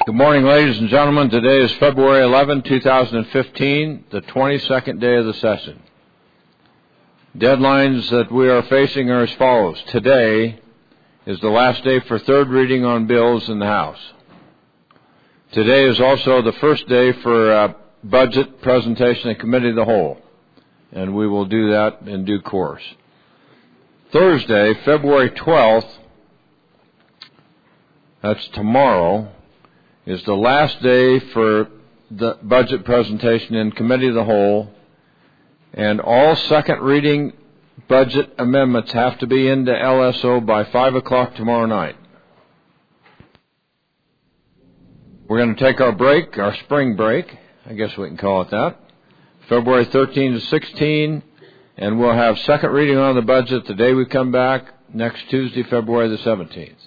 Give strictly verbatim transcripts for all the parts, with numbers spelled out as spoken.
Good morning, ladies and gentlemen. Today is February eleventh, two thousand fifteen, the twenty-second day of the session. Deadlines that we are facing are as follows. Today is the last day for third reading on bills in the House. Today is also the first day for uh, budget presentation in Committee of the Whole, and we will do that in due course. Thursday, February twelfth, that's tomorrow, is the last day for the budget presentation in Committee of the Whole, and all second reading budget amendments have to be into L S O by five o'clock tomorrow night. We're going to take our break, our spring break, I guess we can call it that, February thirteenth to sixteenth, and we'll have second reading on the budget the day we come back, next Tuesday, February the seventeenth.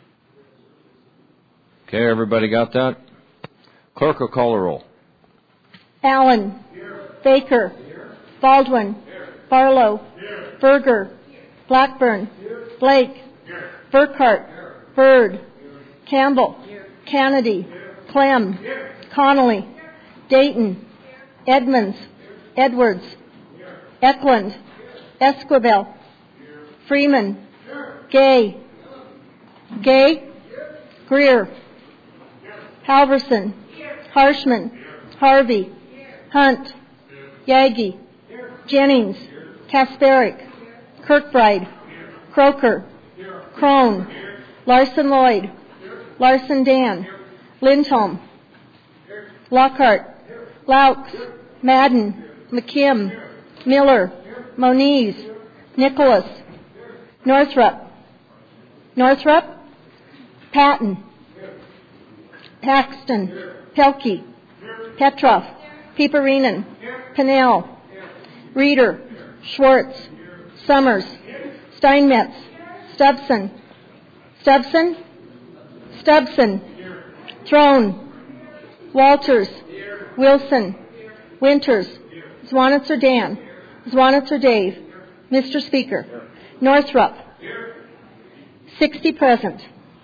Okay, everybody got that? Clerk will call the roll. Allen. Here. Baker. Here. Baldwin. Here. Barlow. Here. Berger. Blackburn. Here. Blake. Here. Burkhart. Here. Bird. Here. Campbell. Here. Kennedy. Here. Clem. Here. Connolly. Here. Dayton. Here. Edmonds. Here. Edwards. Here. Eklund. Here. Esquivel. Here. Freeman. Here. Gay. Gay. Here. Greer. Halverson, Harshman, Harvey, Hunt, Yagi, Jennings, Kasperick, Kirkbride, Croker, Crone, Larson Lloyd, Larson Dan, Lindholm, Lockhart, Laux, Madden, McKim, Miller, Moniz, Nicholas, Northrup, Northrup, Patton, Paxton, Pelkey, Petrov, Piperinen, Pinnell, Reeder, Schwartz, Summers, Steinmetz, Stubson, Stubson, Stubson, Throne, Walters, Wilson, Winters, Zwanitzer Dan, Zwanitzer Dave, Mister Speaker, Northrup, sixty present.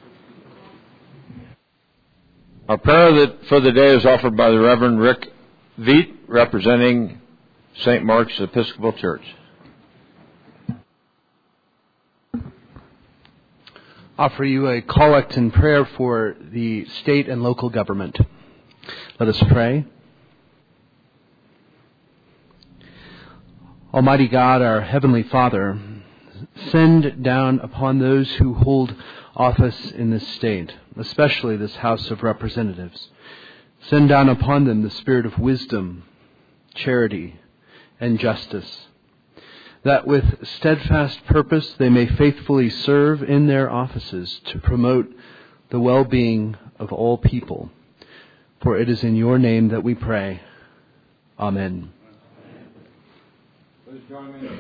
Our prayer for the day is offered by the Reverend Rick Veet, representing Saint Mark's Episcopal Church. Offer you a collect and prayer for the state and local government. Let us pray. Almighty God, our Heavenly Father, send down upon those who hold office in this state, especially this House of Representatives. Send down upon them the spirit of wisdom, charity, and justice, that with steadfast purpose they may faithfully serve in their offices to promote the well-being of all people. For it is in your name that we pray. Amen. Please join me.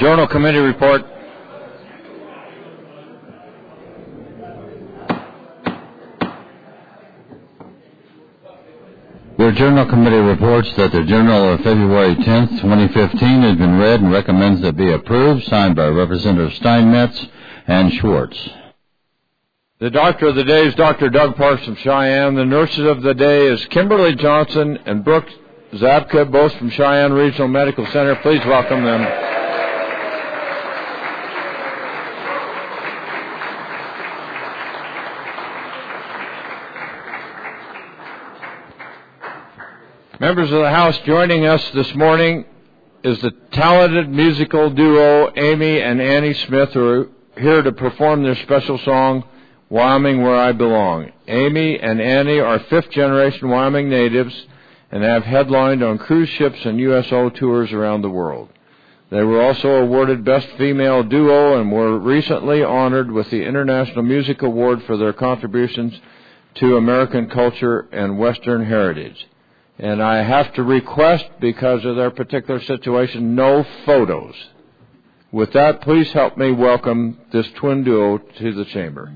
Journal Committee report. The Journal Committee reports that the Journal of February tenth, twenty fifteen has been read and recommends it be approved, signed by Representative Steinmetz and Schwartz. The doctor of the day is Doctor Doug Parks from Cheyenne. The nurses of the day is Kimberly Johnson and Brooke Zabka, both from Cheyenne Regional Medical Center. Please welcome them. Members of the House, joining us this morning is the talented musical duo Amy and Annie Smith, who are here to perform their special song, Wyoming Where I Belong. Amy and Annie are fifth-generation Wyoming natives and have headlined on cruise ships and U S O tours around the world. They were also awarded Best Female Duo and were recently honored with the International Music Award for their contributions to American culture and Western heritage. And I have to request, because of their particular situation, no photos. With that, please help me welcome this twin duo to the chamber.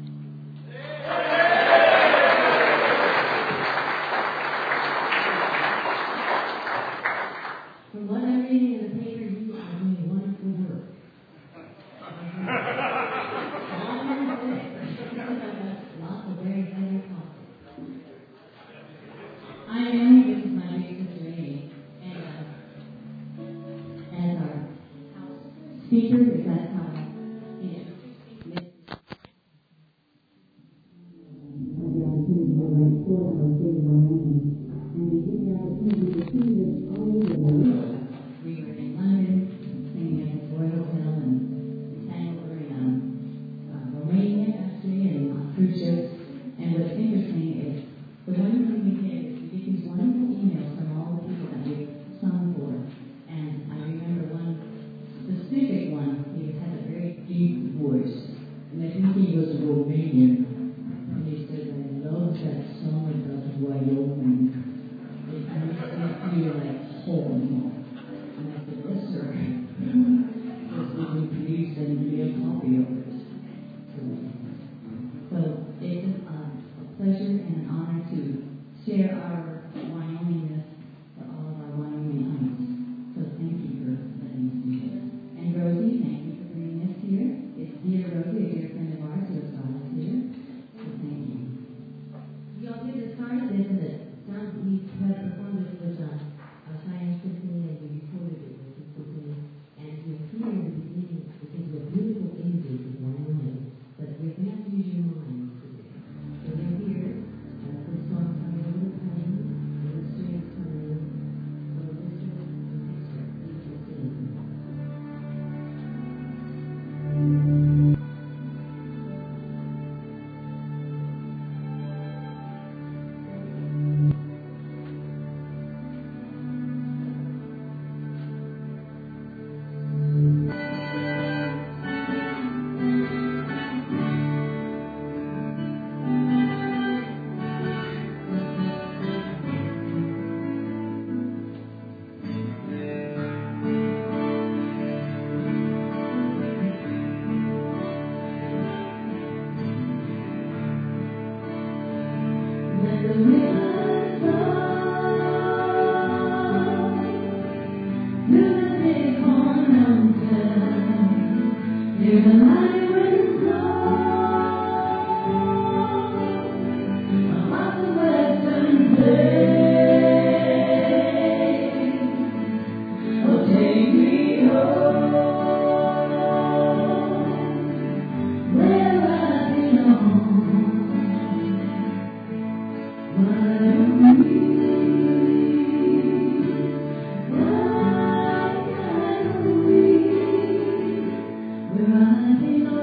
From what I'm reading in the paper, you are doing wonderful work. Lots of very exciting topics. I am, this is my big sister Amy, and uh, as our house speaker, is that how it is. We were in London, singing at the Royal Hotel, and we sang over in um, uh, Romania, actually, and on cruise ships. And what's interesting is, the one thing we did is we get these wonderful emails from all the people that we've sung for. And I remember one specific one, he had a very deep voice. And I think he was Romanian. And he said, I love that song about Wyoming. It makes me feel like home. And I said, yes, sir. Just would you please send me a copy of it? So it's uh, a pleasure and an honor to share our Wyomingness for all of our Wyomingites. So thank you for letting us do this. And Rosie, thank you for bringing us here. It's dear Rosie, a dear friend of ours who has brought us here. So thank you. You all get this card, isn't it? John, we had performed this with uh, our Cheyenne Symphony, and we recorded it with the Symphony. And you're here in the beginning because we're beautiful images of Wyoming. But you're going to have to use your mind today. So you're here, uh, this song coming over the pain, and the strings coming in, so this is an extra beautiful thing. We're running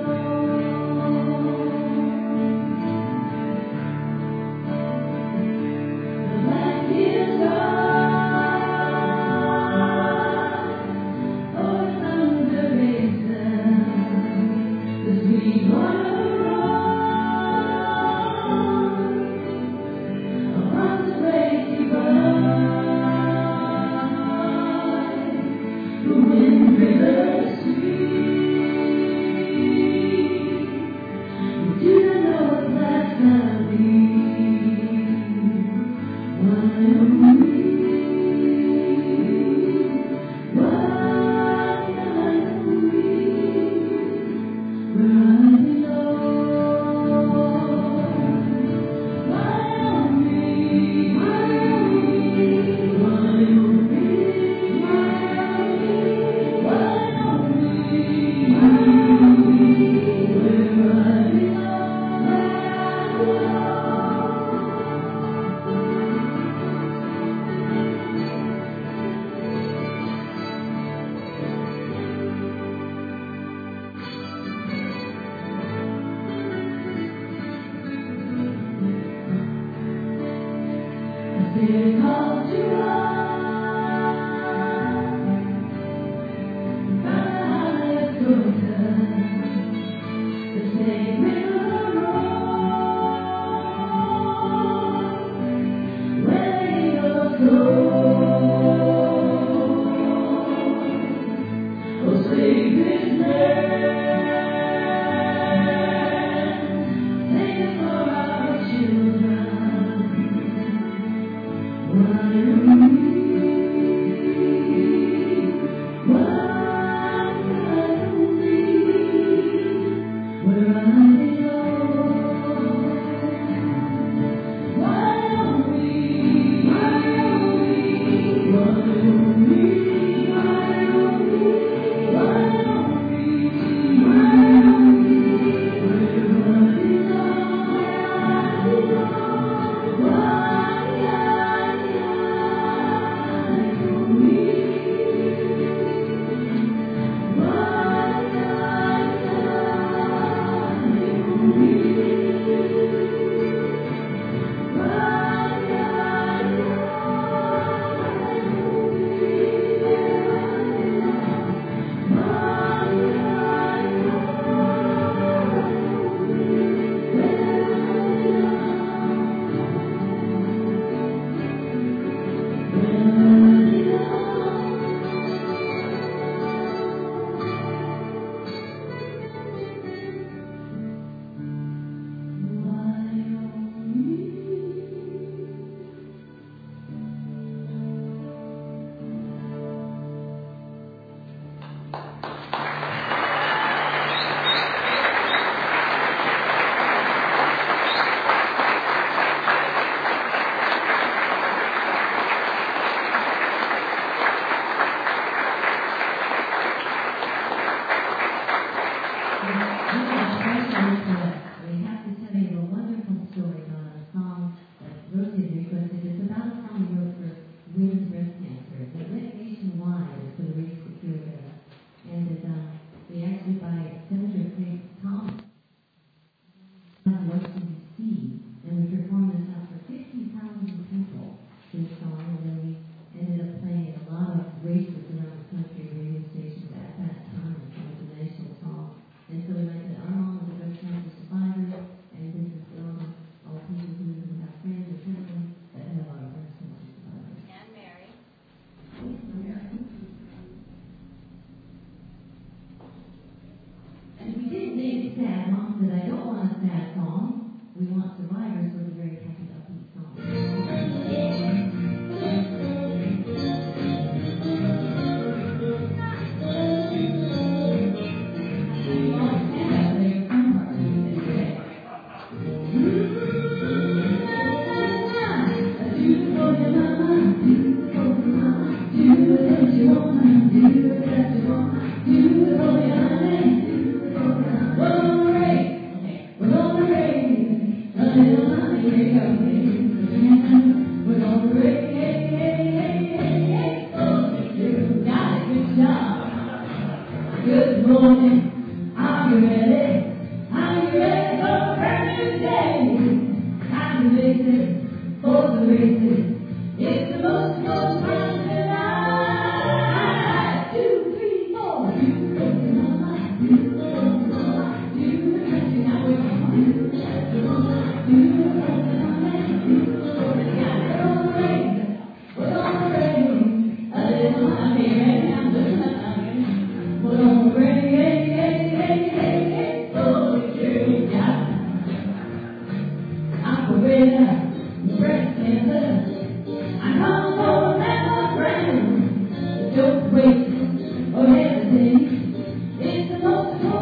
Don't wait or hesitate. It's the most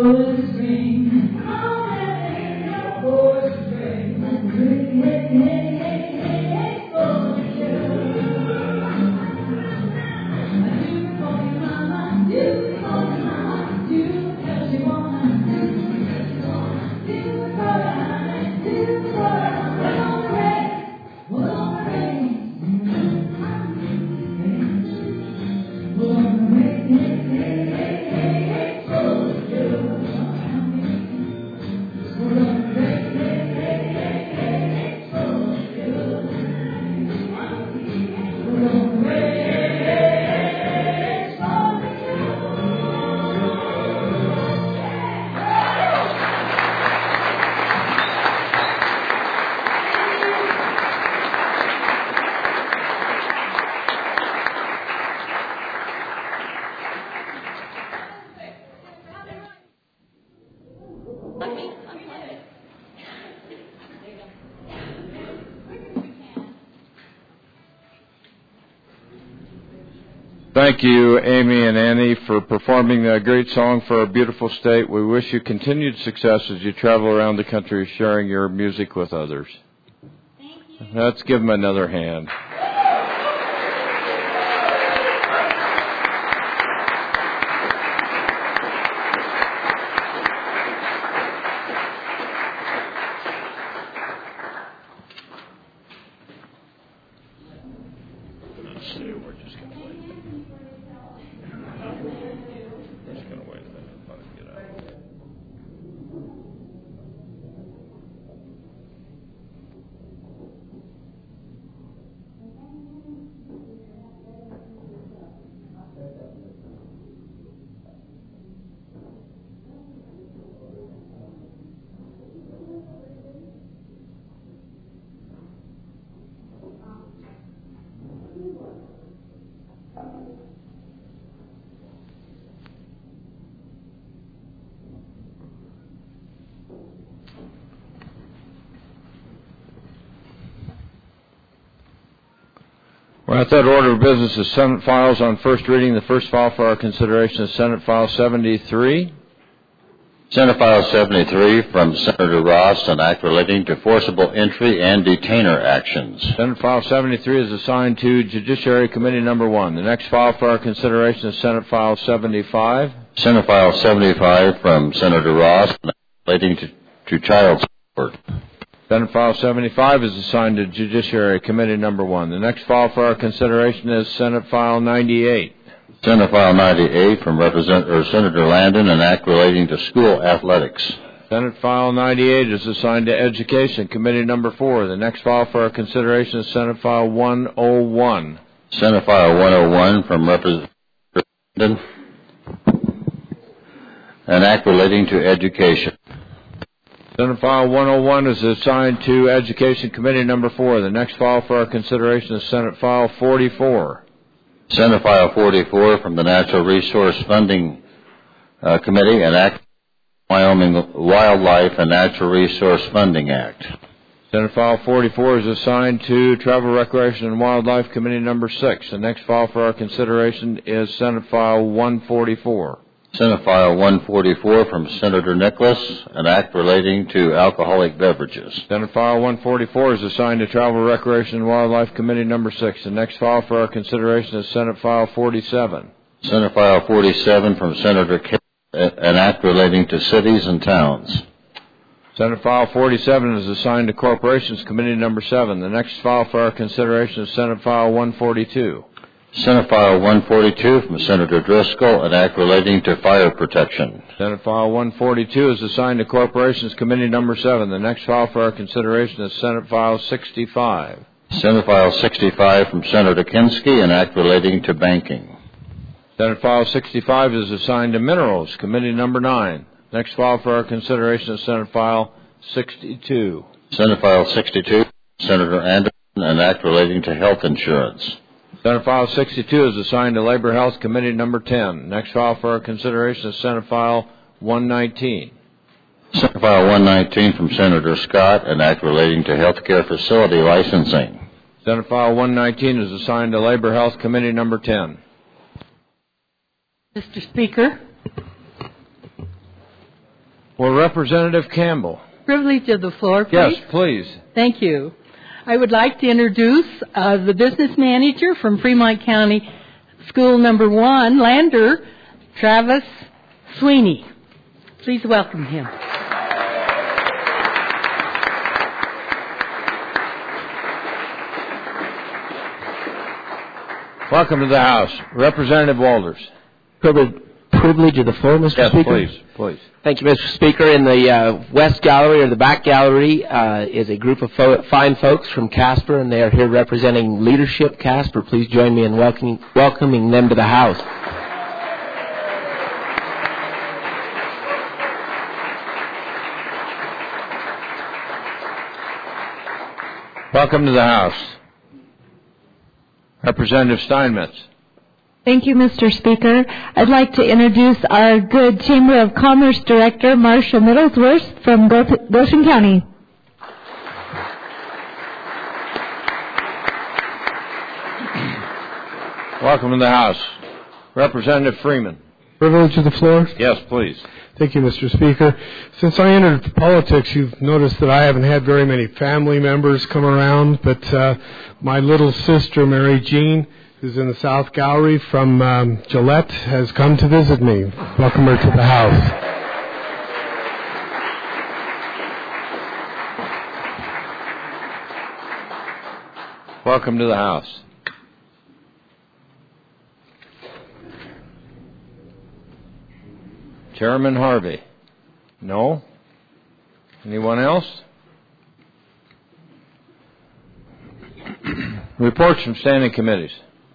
Thank you, Amy and Annie, for performing that great song for our beautiful state. We wish you continued success as you travel around the country sharing your music with others. Thank you. Let's give them another hand. We're at that order of business is Senate files on first reading. The first file for our consideration is Senate File seventy-three. Senate File seventy-three from Senator Ross, an act relating to forcible entry and detainer actions. Senate File seventy-three is assigned to Judiciary Committee Number one. The next file for our consideration is Senate File seventy-five. Senate File seventy-five from Senator Ross, an act relating to, to child support. Senate File seventy-five is assigned to Judiciary Committee Number one. The next file for our consideration is Senate File ninety-eight. Senate File ninety-eight from Representative Senator Landon, an act relating to school athletics. Senate File ninety-eight is assigned to Education Committee Number four. The next file for our consideration is Senate File one oh one. Senate File one oh one from Representative Landon, an act relating to education. Senate File one oh one is assigned to Education Committee Number four. The next file for our consideration is Senate File forty-four. Senate File forty-four from the Natural Resource Funding uh, Committee, an act Wyoming Wildlife and Natural Resource Funding Act. Senate File forty-four is assigned to Travel, Recreation, and Wildlife Committee Number six. The next file for our consideration is Senate File one forty-four. Senate File one forty-four from Senator Nicholas, an act relating to alcoholic beverages. Senate File one forty-four is assigned to Travel, Recreation, and Wildlife Committee Number six. The next file for our consideration is Senate File forty-seven. Senate File forty-seven from Senator K, an act relating to cities and towns. Senate File forty-seven is assigned to Corporations Committee Number seven. The next file for our consideration is Senate File one forty-two. Senate File one forty-two from Senator Driscoll, an act relating to fire protection. Senate File one forty-two is assigned to Corporations Committee Number seven. The next file for our consideration is Senate File sixty-five. Senate File sixty-five from Senator Kinski, an act relating to banking. Senate File sixty-five is assigned to Minerals Committee Number nine. Next file for our consideration is Senate File sixty-two. Senate File sixty-two, Senator Anderson, an act relating to health insurance. Senate File sixty-two is assigned to Labor Health Committee Number ten. Next file for our consideration is Senate File one nineteen. Senate File one nineteen from Senator Scott, an act relating to health care facility licensing. Senate File one nineteen is assigned to Labor Health Committee Number ten. Mister Speaker, For Representative Campbell. Privilege of the floor, please. Yes, please. Thank you. I would like to introduce uh, the business manager from Fremont County School Number One, Lander, Travis Sweeney. Please welcome him. Welcome to the House. Representative Walters. Privilege, privilege of the floor, Mister Yes, Speaker. please, please. Thank you, Mister Speaker. In the uh, West Gallery, or the back gallery, uh, is a group of fo- fine folks from Casper, and they are here representing Leadership Casper. Please join me in welcoming, welcoming them to the House. Welcome to the House. Representative Steinmetz. Thank you, Mister Speaker. I'd like to introduce our good Chamber of Commerce Director, Marcia Middlesworth from Goshen County. Welcome to the House. Representative Freeman. Privilege of the floor? Yes, please. Thank you, Mister Speaker. Since I entered politics, you've noticed that I haven't had very many family members come around, but uh, my little sister, Mary Jean, who's in the South Gallery from um, Gillette, has come to visit me. Welcome her to the House. Welcome to the House. Chairman Harvey. No? Anyone else? Reports from standing committees.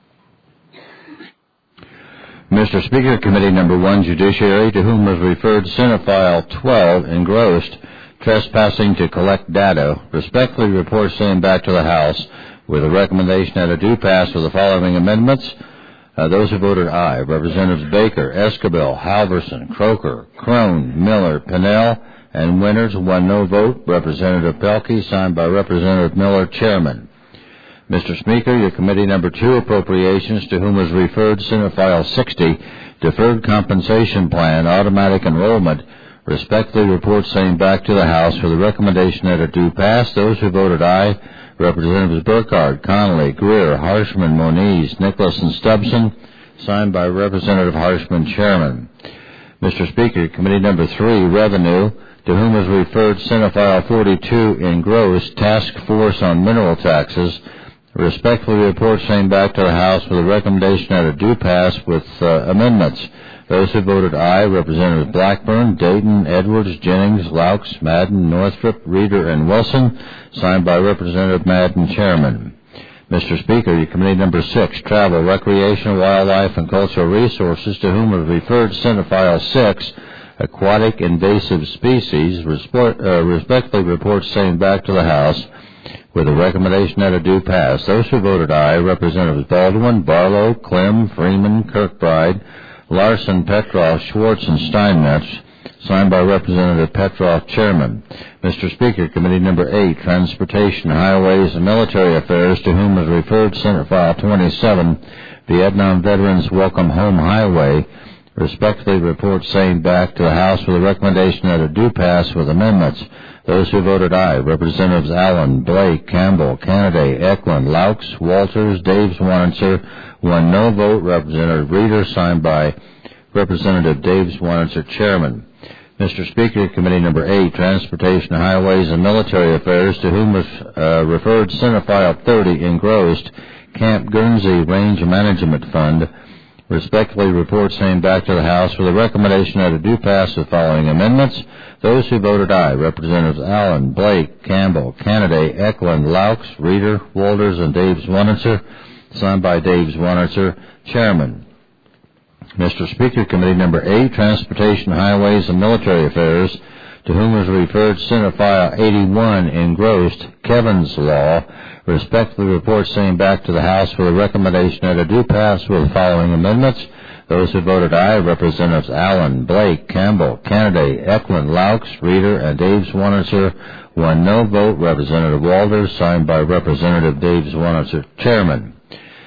Mister Speaker, Committee Number One, Judiciary, to whom was referred Senate File twelve, engrossed, trespassing to collect data, respectfully reports same back to the House, with a recommendation that a do pass with the following amendments. Uh, those who voted aye: Representatives Baker, Escobar, Halverson, Croker, Crone, Miller, Pinnell, and Winters. One no vote. Representative Pelkey, signed by Representative Miller, Chairman. Mister Speaker, your Committee Number Two, Appropriations, to whom was referred Senate File sixty, Deferred Compensation Plan, Automatic Enrollment, respectfully report same back to the House with a recommendation that it do pass. Those who voted aye: Representatives Burkhardt, Connolly, Greer, Harshman, Moniz, Nicholas, and Stubson, signed by Representative Harshman, Chairman. Mister Speaker, Committee Number Three, Revenue, to whom was referred Senate File forty-two, engrossed, Task Force on Mineral Taxes, respectfully report same back to the House with a recommendation that it do pass with uh, amendments. Those who voted aye: Representatives Blackburn, Dayton, Edwards, Jennings, Laux, Madden, Northrop, Reeder, and Wilson, signed by Representative Madden, Chairman. Mister Speaker, your Committee Number Six, Travel, Recreation, Wildlife, and Cultural Resources, to whom was referred Senate File six, Aquatic Invasive Species, respect, uh, respectfully report same back to the House with a recommendation that it do pass. Those who voted aye: Representatives Baldwin, Barlow, Clem, Freeman, Kirkbride, Larson, Petroff, Schwartz, and Steinmetz, signed by Representative Petroff, Chairman. Mister Speaker, Committee Number Eight, Transportation, Highways, and Military Affairs, to whom is referred Senate File twenty-seven, Vietnam Veterans Welcome Home Highway, respectfully report same back to the House with a recommendation that it do pass with amendments. Those who voted aye: Representatives Allen, Blake, Campbell, Kennedy, Eklund, Laux, Walters, Daves, Wanitzer. One no vote. Representative Reeder, signed by Representative Daves, Wanitzer, Chairman. Mister Speaker, Committee Number Eight, Transportation, Highways, and Military Affairs, to whom was uh, referred Senate File thirty, engrossed, Camp Guernsey Range Management Fund, respectfully report same back to the House with a recommendation that it do pass the following amendments. Those who voted aye: Representatives Allen, Blake, Campbell, Kennedy, Eklund, Laux, Reeder, Walters, and Daves Wanitzer, signed by Daves Wanitzer, Chairman. Mister Speaker, Committee Number Eight, Transportation, Highways, and Military Affairs, to whom was referred Senate File eighty-one, engrossed, Kevin's Law, respectfully report same back to the House with a recommendation that it do pass with the following amendments. Those who voted aye: Representatives Allen, Blake, Campbell, Kennedy, Eklund, Laux, Reeder, and Daves Wanitzer. One no vote. Representative Walters, signed by Representative Daves Wanitzer, Chairman.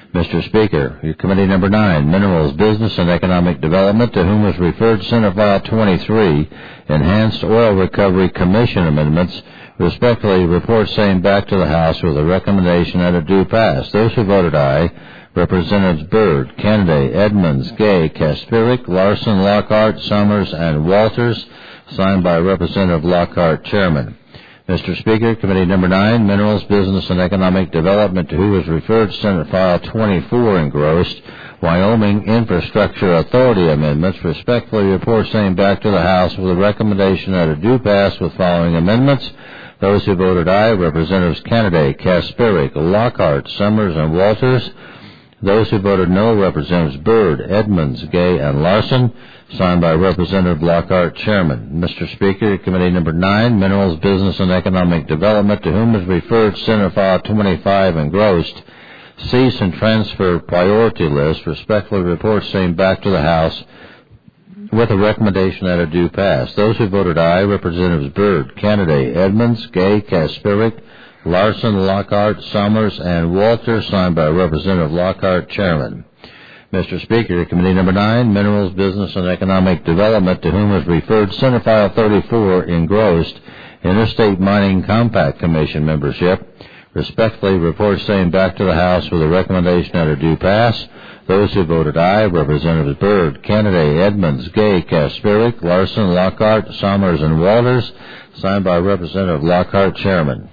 Mister Speaker, your committee number nine, Minerals, Business, and Economic Development, to whom was referred Senate File twenty-three, Enhanced Oil Recovery Commission Amendments, respectfully report same back to the House with a recommendation that it do pass. Those who voted aye, Representatives Byrd, Kennedy, Edmonds, Gay, Kaspirik, Larson, Lockhart, Summers, and Walters, signed by Representative Lockhart, Chairman. Mister Speaker, Committee number nine, Minerals, Business, and Economic Development, to who was referred Senate File twenty-four, engrossed, Wyoming Infrastructure Authority Amendments, respectfully report same back to the House with a recommendation that it do pass with following amendments. Those who voted aye, Representatives Kennedy, Kaspirik, Lockhart, Summers, and Walters. Those who voted no, Representatives Byrd, Edmonds, Gay, and Larson, signed by Representative Lockhart, Chairman. Mister Speaker, Committee number nine, Minerals, Business, and Economic Development, to whom is referred Senate File twenty-five, engrossed, Cease and Transfer Priority List, respectfully report same back to the House with a recommendation that it do pass. Those who voted aye, Representatives Byrd, Kennedy, Edmonds, Gay, Kaspirik, Larson, Lockhart, Summers, and Walters, signed by Representative Lockhart, Chairman. Mister Speaker, Committee number nine, Minerals, Business, and Economic Development, to whom is referred Senate File thirty-four, engrossed, Interstate Mining Compact Commission membership, respectfully report same back to the House with a recommendation that it do pass. Those who voted aye, Representatives Byrd, Kennedy, Edmonds, Gay, Kaspirik, Larson, Lockhart, Summers, and Walters, signed by Representative Lockhart, Chairman.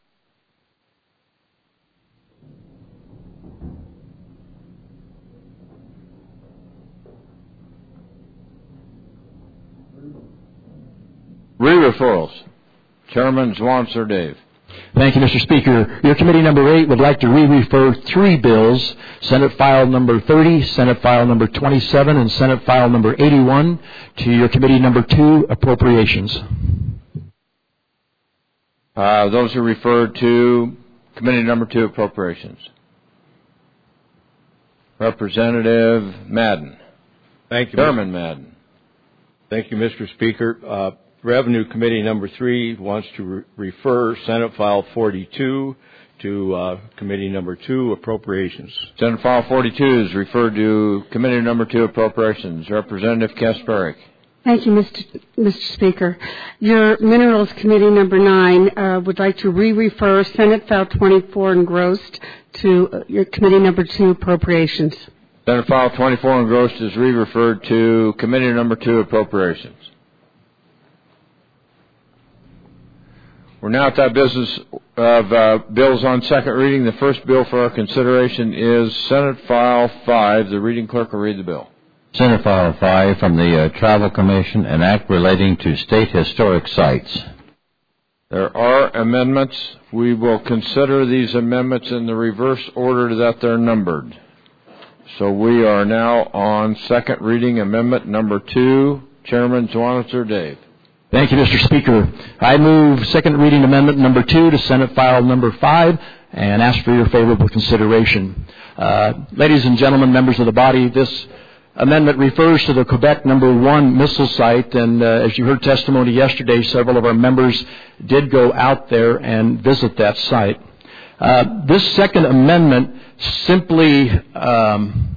Re-referrals. Chairman Zwanzer Dave. Thank you, Mister Speaker. Your committee number eight would like to re-refer three bills, Senate File number thirty, Senate File number twenty-seven, and Senate File number eighty-one, to your committee number two, Appropriations. Uh, those are referred to committee number two, Appropriations. Representative Madden. Thank you, Chairman Madden. Thank you, Mister Speaker. Uh, Revenue Committee number three wants to re- refer Senate File forty-two to uh, Committee number two, Appropriations. Senate File forty-two is referred to Committee number two, Appropriations. Representative Kaspirik. Thank you, Mister Mister Speaker. Your Minerals Committee number nine uh, would like to re-refer Senate File twenty-four, engrossed, to uh, your Committee number two, Appropriations. Senate File twenty-four, engrossed, is re-referred to Committee number two, Appropriations. We're now at that business of uh, bills on second reading. The first bill for our consideration is Senate File five. The reading clerk will read the bill. Senate File five from the uh, Travel Commission, an act relating to state historic sites. There are amendments. We will consider these amendments in the reverse order that they're numbered. So we are now on second reading, amendment number two. Chairman Zwanzer Dave. Thank you, Mister Speaker. I move second reading amendment number two to Senate File number five and ask for your favorable consideration. Uh, ladies and gentlemen, members of the body, this amendment refers to the Quebec number one missile site, and uh, as you heard testimony yesterday, several of our members did go out there and visit that site. Uh, this second amendment simply um,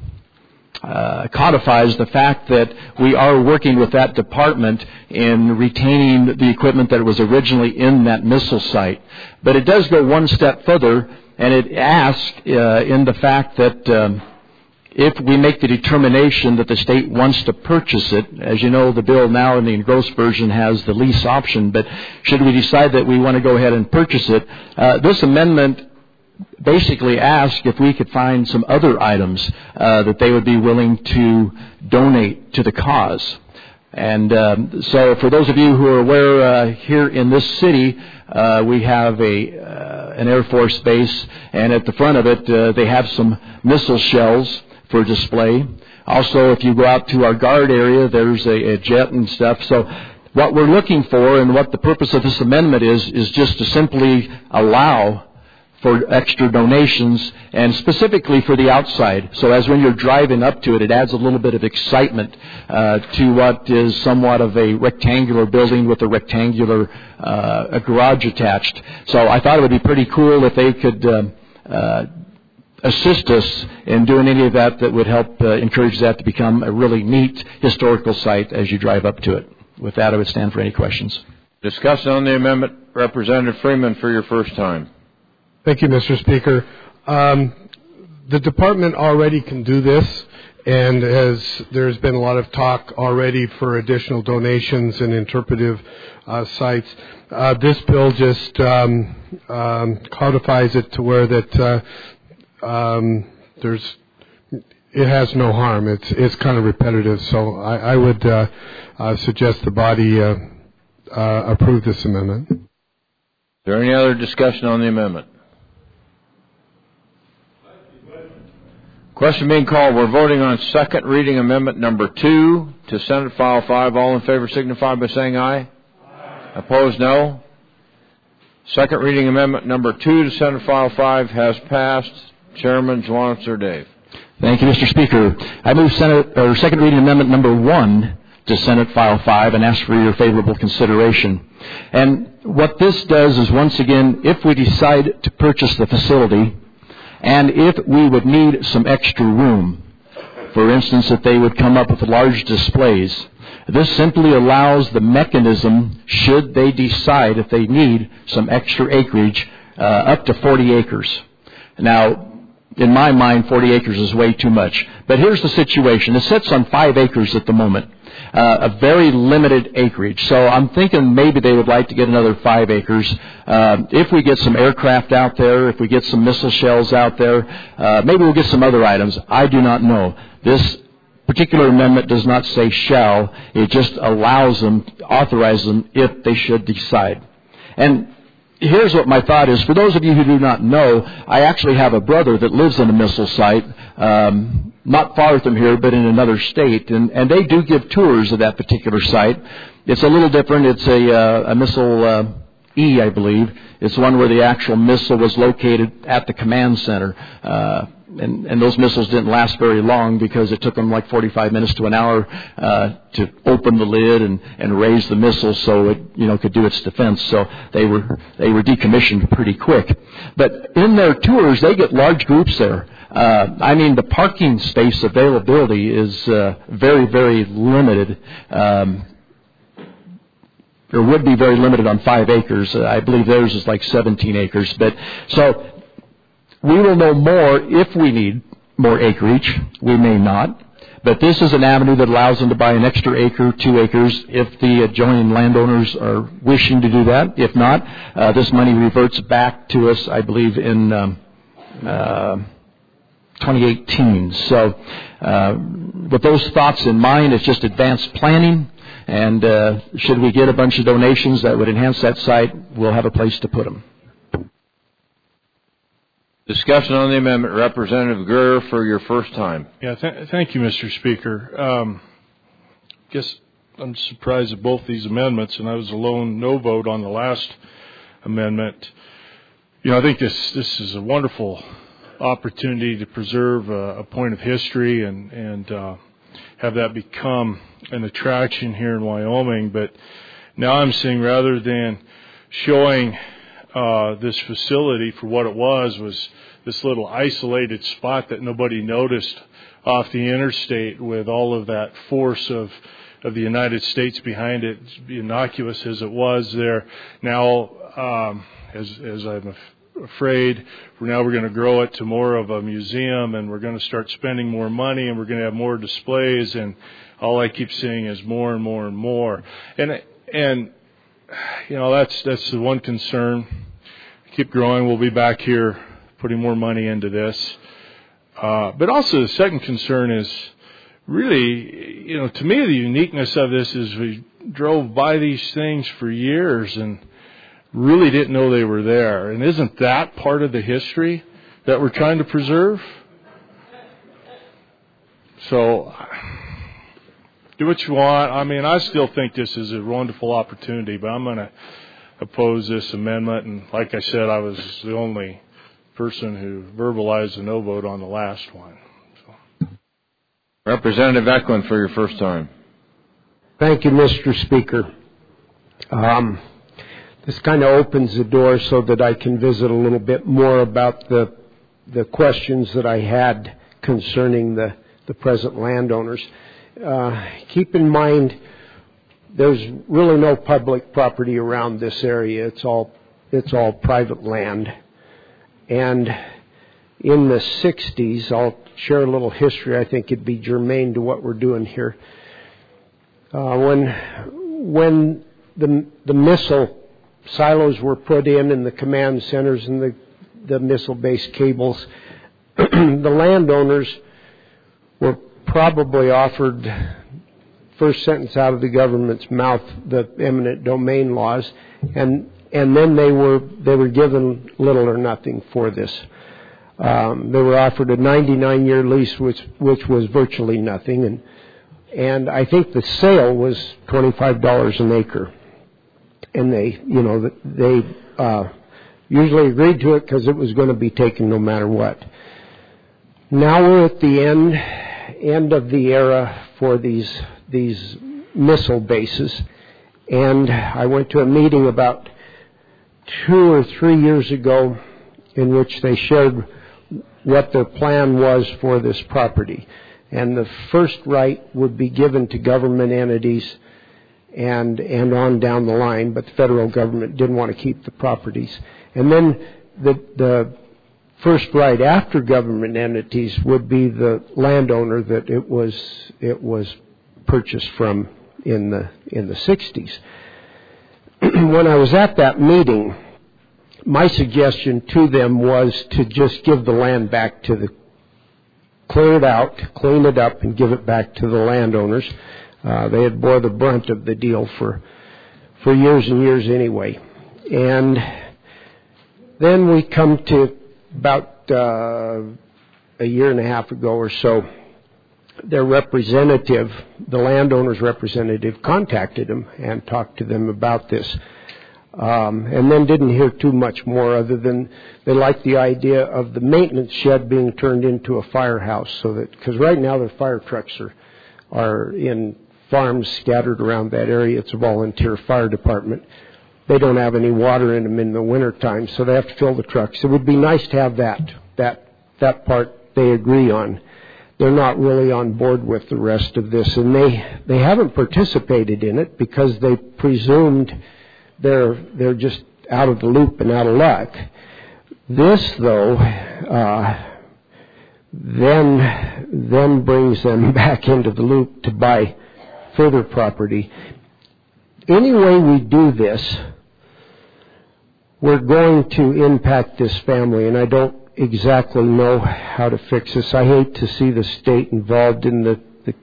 Uh, codifies the fact that we are working with that department in retaining the equipment that was originally in that missile site. But it does go one step further, and it asks uh, in the fact that um, if we make the determination that the state wants to purchase it, as you know, the bill now in the engrossed version has the lease option, but should we decide that we want to go ahead and purchase it, uh, this amendment basically ask if we could find some other items uh, that they would be willing to donate to the cause. And um, so for those of you who are aware, uh, here in this city, uh, we have a uh, an Air Force base, and at the front of it, uh, they have some missile shells for display. Also, if you go out to our guard area, there's a, a jet and stuff. So what we're looking for and what the purpose of this amendment is, is just to simply allow for extra donations, and specifically for the outside. So as when you're driving up to it, it adds a little bit of excitement uh, to what is somewhat of a rectangular building with a rectangular uh, a garage attached. So I thought it would be pretty cool if they could uh, uh, assist us in doing any of that that would help uh, encourage that to become a really neat historical site as you drive up to it. With that, I would stand for any questions. Discussion on the amendment. Representative Freeman for your first time. Thank you, Mister Speaker. Um, the department already can do this, and as there's been a lot of talk already for additional donations and interpretive uh, sites, uh, this bill just um, um, codifies it to where that uh, um, there's it has no harm. It's it's kind of repetitive, so I, I would uh, uh, suggest the body uh, uh, approve this amendment. Is there any other discussion on the amendment? Question being called. We're voting on second reading amendment number two to Senate File five. All in favor signify by saying aye. Aye. Opposed, no. Second reading amendment number two to Senate File five has passed. Chairman Joannes or Dave. Thank you, Mister Speaker. I move Senate or second reading amendment number one to Senate File five and ask for your favorable consideration. And what this does is, once again, if we decide to purchase the facility, and if we would need some extra room, for instance, if they would come up with large displays, this simply allows the mechanism, should they decide if they need some extra acreage, uh, up to forty acres. Now, in my mind, forty acres is way too much. But here's the situation. It sits on five acres at the moment. Uh, a very limited acreage. So I'm thinking maybe they would like to get another five acres. Uh, if we get some aircraft out there, if we get some missile shells out there, uh, maybe we'll get some other items. I do not know. This particular amendment does not say shall. It just allows them, authorizes them if they should decide. And here's what my thought is. For those of you who do not know, I actually have a brother that lives on a missile site, um, not far from here, but in another state, and, and they do give tours of that particular site. It's a little different. It's a, uh, a missile uh, E, I believe. It's one where the actual missile was located at the command center. Uh, and, and those missiles didn't last very long because it took them like forty-five minutes to an hour uh, to open the lid and, and raise the missile so it, you know, could do its defense. So they were they were decommissioned pretty quick. But in their tours, they get large groups there. Uh, I mean, the parking space availability is uh, very, very limited. Um, or would be very limited on five acres. Uh, I believe theirs is like seventeen acres. But so we will know more if we need more acreage. We may not. But this is an avenue that allows them to buy an extra acre, two acres, if the adjoining landowners are wishing to do that. If not, uh, this money reverts back to us, I believe, in um, uh, twenty eighteen. So uh, with those thoughts in mind, it's just advanced planning. And uh, should we get a bunch of donations that would enhance that site, we'll have a place to put them. Discussion on the amendment. Representative Greer for your first time. Yeah, th- thank you, Mister Speaker. Um, guess I'm surprised at both these amendments, and I was a lone no vote on the last amendment. You know, I think this this is a wonderful opportunity to preserve a, a point of history and and uh, have that become an attraction here in Wyoming. But now I'm seeing, rather than showing uh, this facility for what it was, was this little isolated spot that nobody noticed off the interstate, with all of that force of of the United States behind it, innocuous as it was there. Now, um, as as I'm af- afraid, now we're going to grow it to more of a museum, and we're going to start spending more money, and we're going to have more displays, and all I keep seeing is more and more and more. And and you know, that's that's the one concern. Keep growing. We'll be back here putting more money into this. Uh, but also the second concern is really, you know, to me the uniqueness of this is we drove by these things for years and really didn't know they were there. And isn't that part of the history that we're trying to preserve? So do what you want. I mean, I still think this is a wonderful opportunity, but I'm going to oppose this amendment. And like I said, I was the only person who verbalized a no vote on the last one. So. Representative Eklund for your first time. Thank you, Mister Speaker. Um, this kind of opens the door so that I can visit a little bit more about the the questions that I had concerning the, the present landowners. Uh, keep in mind, there's really no public property around this area. It's all it's all private land. And in the sixties, I'll share a little history. I think it'd be germane to what we're doing here. Uh, when when the the missile silos were put in, and the command centers and the the missile-based cables, the landowners were probably offered, first sentence out of the government's mouth, the eminent domain laws, and and then they were they were given little or nothing for this. Um, they were offered a ninety-nine year lease, which which was virtually nothing, and and I think the sale was twenty-five dollars an acre, and they you know they uh, usually agreed to it because it was going to be taken no matter what. Now we're at the end end of the era for these these missile bases, and I went to a meeting about two or three years ago in which they shared what their plan was for this property. And the first right would be given to government entities and and on down the line, but the federal government didn't want to keep the properties. And then the the first right after government entities would be the landowner that it was it was purchased from in the in the sixties. When I was at that meeting, my suggestion to them was to just give the land back to the, clear it out, clean it up, and give it back to the landowners. Uh, they had bore the brunt of the deal for for years and years anyway. And then we come to about uh, a year and a half ago or so, their representative, the landowner's representative, contacted them and talked to them about this. Um, and then didn't hear too much more other than they liked the idea of the maintenance shed being turned into a firehouse, so that, because right now their fire trucks are, are in farms scattered around that area. It's a volunteer fire department. They don't have any water in them in the wintertime, so they have to fill the trucks. It would be nice to have that, that, that part they agree on. They're not really on board with the rest of this, and they, they haven't participated in it because they presumed they're, they're just out of the loop and out of luck. This, though, uh, then, then brings them back into the loop to buy further property. Any way we do this, we're going to impact this family, and I don't exactly know how to fix this. I hate to see the state involved in the the,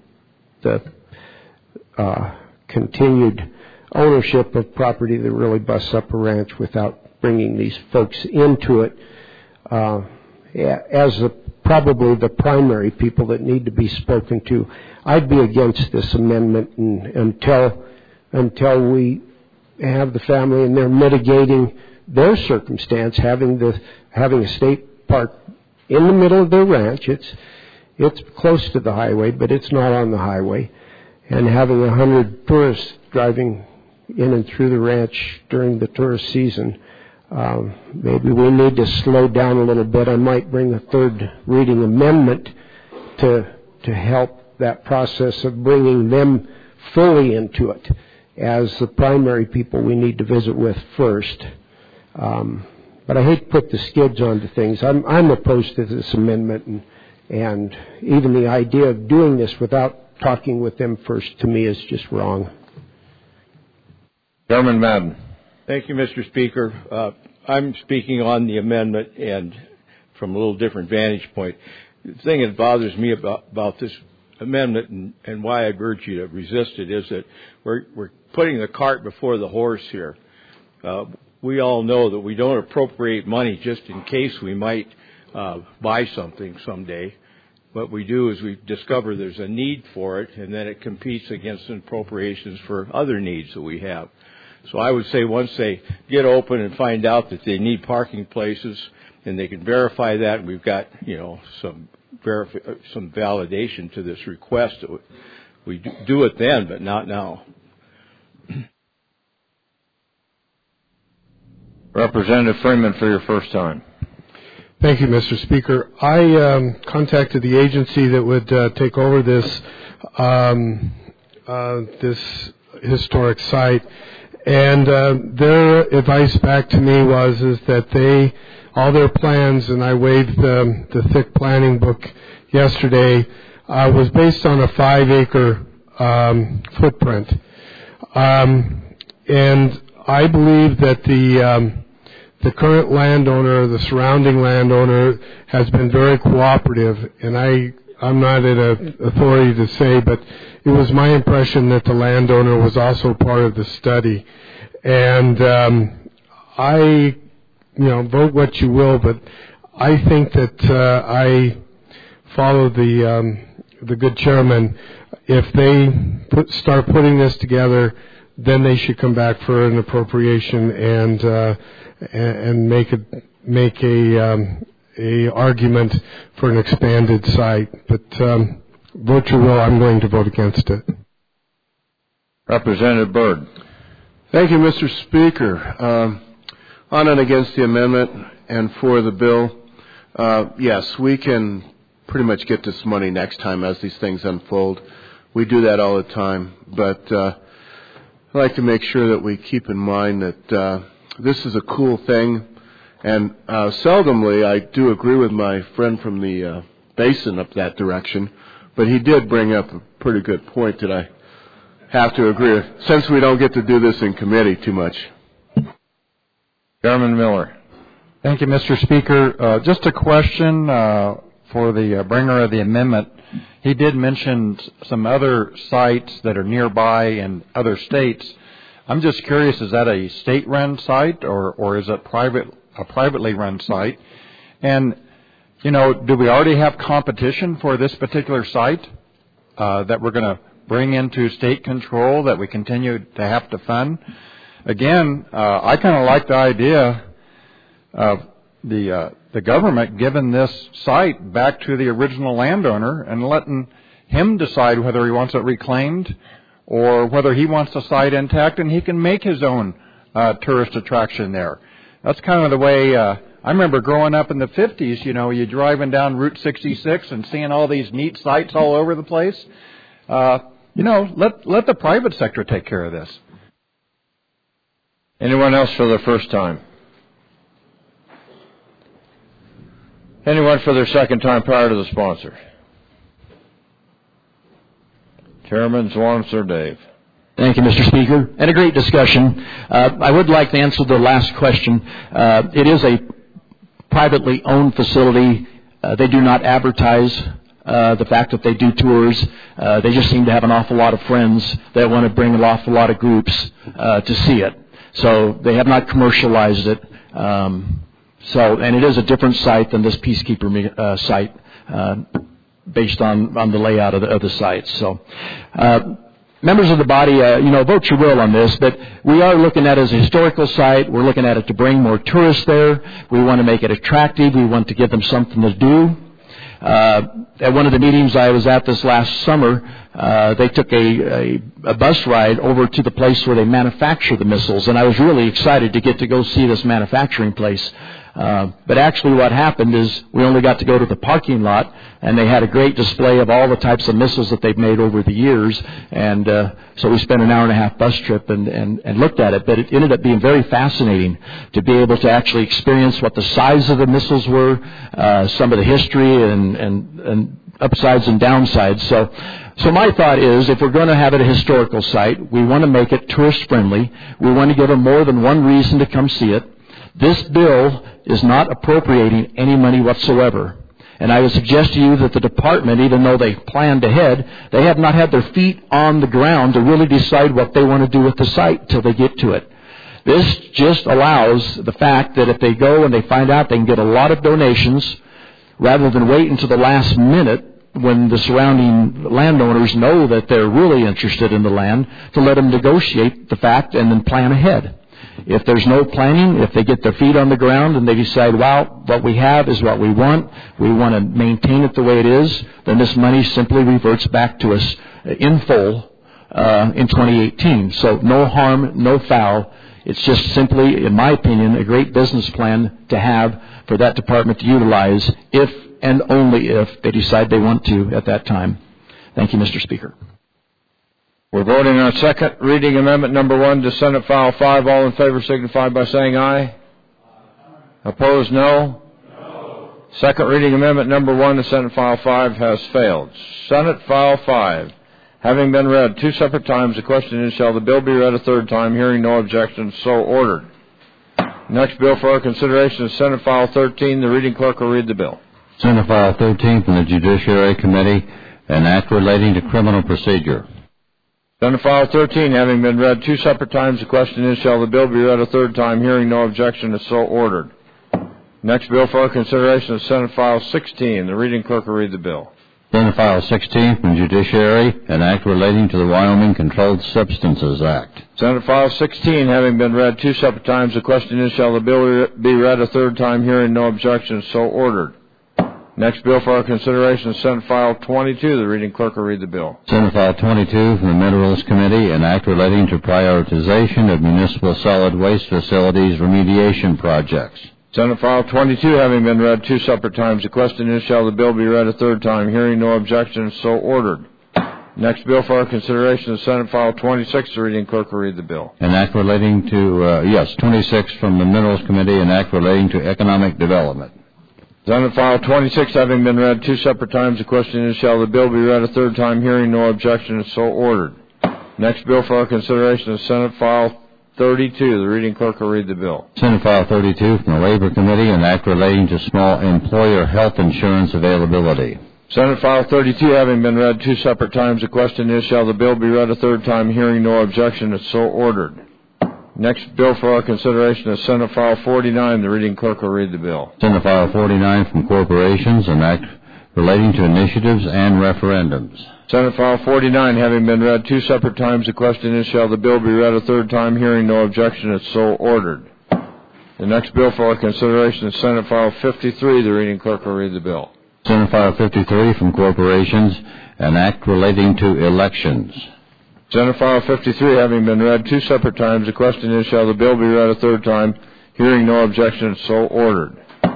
the uh, continued ownership of property that really busts up a ranch without bringing these folks into it uh, as the, probably the primary people that need to be spoken to. I'd be against this amendment and, until until we have the family and they're mitigating their circumstance, having the having a state park in the middle of their ranch. It's it's close to the highway, but it's not on the highway, and having a hundred tourists driving in and through the ranch during the tourist season. Um, maybe we need to slow down a little bit. I might bring a third reading amendment to to help that process of bringing them fully into it as the primary people we need to visit with first. Um, but I hate to put the skids onto things. I'm, I'm opposed to this amendment, and, and even the idea of doing this without talking with them first, to me, is just wrong. Chairman Madden. Thank you, Mister Speaker. Uh, I'm speaking on the amendment and from a little different vantage point. The thing that bothers me about, about this amendment and, and why I urge you to resist it is that we're, we're putting the cart before the horse here. Uh, we all know that we don't appropriate money just in case we might uh, buy something someday. What we do is we discover there's a need for it, and then it competes against appropriations for other needs that we have. So I would say once they get open and find out that they need parking places, and they can verify that, and we've got, you know, some verifi- some validation to this request, we do it then, but not now. Representative Freeman, for your first time. Thank you, Mister Speaker. I um, contacted the agency that would uh, take over this um, uh, this historic site, and uh, their advice back to me was is that they all their plans, and I waved um, the thick planning book yesterday, uh, was based on a five-acre um, footprint, um, and I believe that the um, the current landowner, the surrounding landowner, has been very cooperative, and I, I'm not at a authority to say, but it was my impression that the landowner was also part of the study. And um, I, you know, vote what you will, but I think that uh, I follow the um, the good chairman. If they put, start putting this together, then they should come back for an appropriation and uh, and make a make a um, a argument for an expanded site. But um, vote your will. I'm going to vote against it. Representative Byrd. Thank you, Mister Speaker. Um, on and against the amendment and for the bill. Uh, yes, we can pretty much get this money next time as these things unfold. We do that all the time, but uh, I'd like to make sure that we keep in mind that uh, this is a cool thing, and uh, seldomly I do agree with my friend from the uh, basin up that direction, but he did bring up a pretty good point that I have to agree with, since we don't get to do this in committee too much. Chairman Miller. Thank you, Mister Speaker. Uh, just a question uh, for the uh, bringer of the amendment. He did mention some other sites that are nearby in other states. I'm just curious, is that a state-run site or, or is it private, a privately run site? And, you know, do we already have competition for this particular site uh, that we're going to bring into state control that we continue to have to fund? Again, uh, I kind of like the idea of the uh, the government giving this site back to the original landowner and letting him decide whether he wants it reclaimed or whether he wants the site intact, and he can make his own uh, tourist attraction there. That's kind of the way uh, I remember growing up in the fifties. You know, you driving down Route sixty-six and seeing all these neat sites all over the place. Uh, you know, let let the private sector take care of this. Anyone else for the first time? Anyone for their second time prior to the sponsor? Chairman Zwans or Dave? Thank you, Mister Speaker. And a great discussion. Uh, I would like to answer the last question. Uh, it is a privately owned facility. Uh, they do not advertise uh, the fact that they do tours. Uh, they just seem to have an awful lot of friends that want to bring an awful lot of groups uh, to see it. So they have not commercialized it. Um, so, and it is a different site than this Peacekeeper uh, site, uh, based on, on the layout of the, of the site. So, uh, members of the body, uh, you know, vote your will on this, but we are looking at it as a historical site. We're looking at it to bring more tourists there. We want to make it attractive. We want to give them something to do. Uh, at one of the meetings I was at this last summer, uh, they took a, a, a bus ride over to the place where they manufacture the missiles, and I was really excited to get to go see this manufacturing place. Uh, but actually what happened is we only got to go to the parking lot, and they had a great display of all the types of missiles that they've made over the years. And uh, so we spent an hour and a half bus trip and, and, and looked at it. But it ended up being very fascinating to be able to actually experience what the size of the missiles were, uh, some of the history and, and, and upsides and downsides. So, so my thought is, if we're going to have it a historical site, we want to make it tourist friendly. We want to give them more than one reason to come see it. This bill is not appropriating any money whatsoever. And I would suggest to you that the department, even though they planned ahead, they have not had their feet on the ground to really decide what they want to do with the site until they get to it. This just allows the fact that if they go and they find out they can get a lot of donations, rather than wait until the last minute when the surrounding landowners know that they're really interested in the land, to let them negotiate the fact and then plan ahead. If there's no planning, if they get their feet on the ground and they decide, wow, what we have is what we want, we want to maintain it the way it is, then this money simply reverts back to us in full uh, in twenty eighteen. So no harm, no foul It's just simply, in my opinion, a great business plan to have for that department to utilize if and only if they decide they want to at that time. Thank you, Mister Speaker. We're voting on second reading amendment number one to Senate File five. All in favor signify by saying aye. Opposed, no. No. Second reading amendment number one to Senate File five has failed. Senate File five. Having been read two separate times, the question is, shall the bill be read a third time? Hearing no objections, so ordered. Next bill for our consideration is Senate File thirteen. The reading clerk will read the bill. Senate File thirteen from the Judiciary Committee, an act relating to criminal procedure. Senate File thirteen, having been read two separate times, the question is, shall the bill be read a third time? Hearing no objection, is so ordered. Next bill for our consideration is Senate File sixteen. The reading clerk will read the bill. Senate File sixteen from Judiciary, an act relating to the Wyoming Controlled Substances Act. Senate File sixteen, having been read two separate times, the question is, shall the bill be read a third time? Hearing no objection, so ordered. Next bill for our consideration is Senate File twenty-two. The reading clerk will read the bill. Senate File twenty-two from the Minerals Committee, an act relating to prioritization of municipal solid waste facilities remediation projects. Senate File twenty-two, having been read two separate times, the question is, shall the bill be read a third time? Hearing no objection, so ordered. Next bill for our consideration is Senate File twenty-six. The reading clerk will read the bill. An act relating to, uh, yes, twenty-six from the Minerals Committee, an act relating to economic development. Senate File twenty-six, having been read two separate times, the question is, shall the bill be read a third time? Hearing no objection, so ordered. Next bill for our consideration is Senate File thirty-two. The reading clerk will read the bill. Senate File thirty-two from the Labor Committee, an act relating to small employer health insurance availability. Senate File thirty-two, having been read two separate times, the question is, shall the bill be read a third time? Hearing no objection, is so ordered. Next bill for our consideration is Senate File forty-nine. The reading clerk will read the bill. Senate File forty-nine from Corporations, an act relating to initiatives and referendums. Senate File forty-nine, having been read two separate times, the question is, shall the bill be read a third time? Hearing no objection, is so ordered. The next bill for our consideration is Senate File fifty-three. The reading clerk will read the bill. Senate File fifty-three from Corporations, an act relating to elections. Senate File fifty-three, having been read two separate times, the question is, shall the bill be read a third time? Hearing no objection, is so ordered.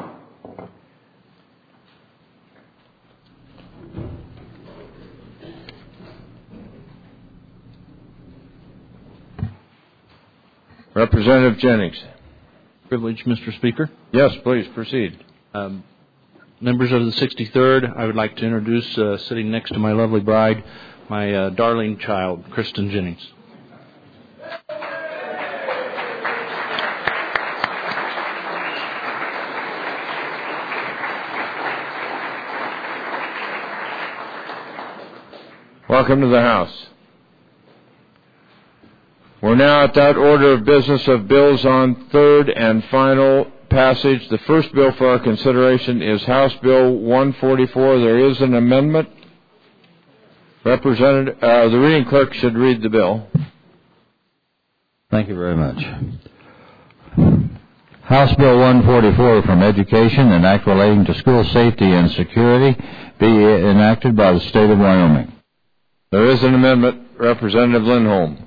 Representative Jennings. Privilege, Mister Speaker. Yes, please, proceed. Um, members of the sixty-third, I would like to introduce, uh, sitting next to my lovely bride, my uh, darling child, Kristen Jennings. Welcome to the House. We're now at that order of business of bills on third and final passage. The first bill for our consideration is House Bill one forty-four. There is an amendment. Representative, uh, the reading clerk should read the bill. Thank you very much. House Bill one forty-four from Education, an act relating to school safety and security, be enacted by the state of Wyoming. There is an amendment. Representative Lindholm.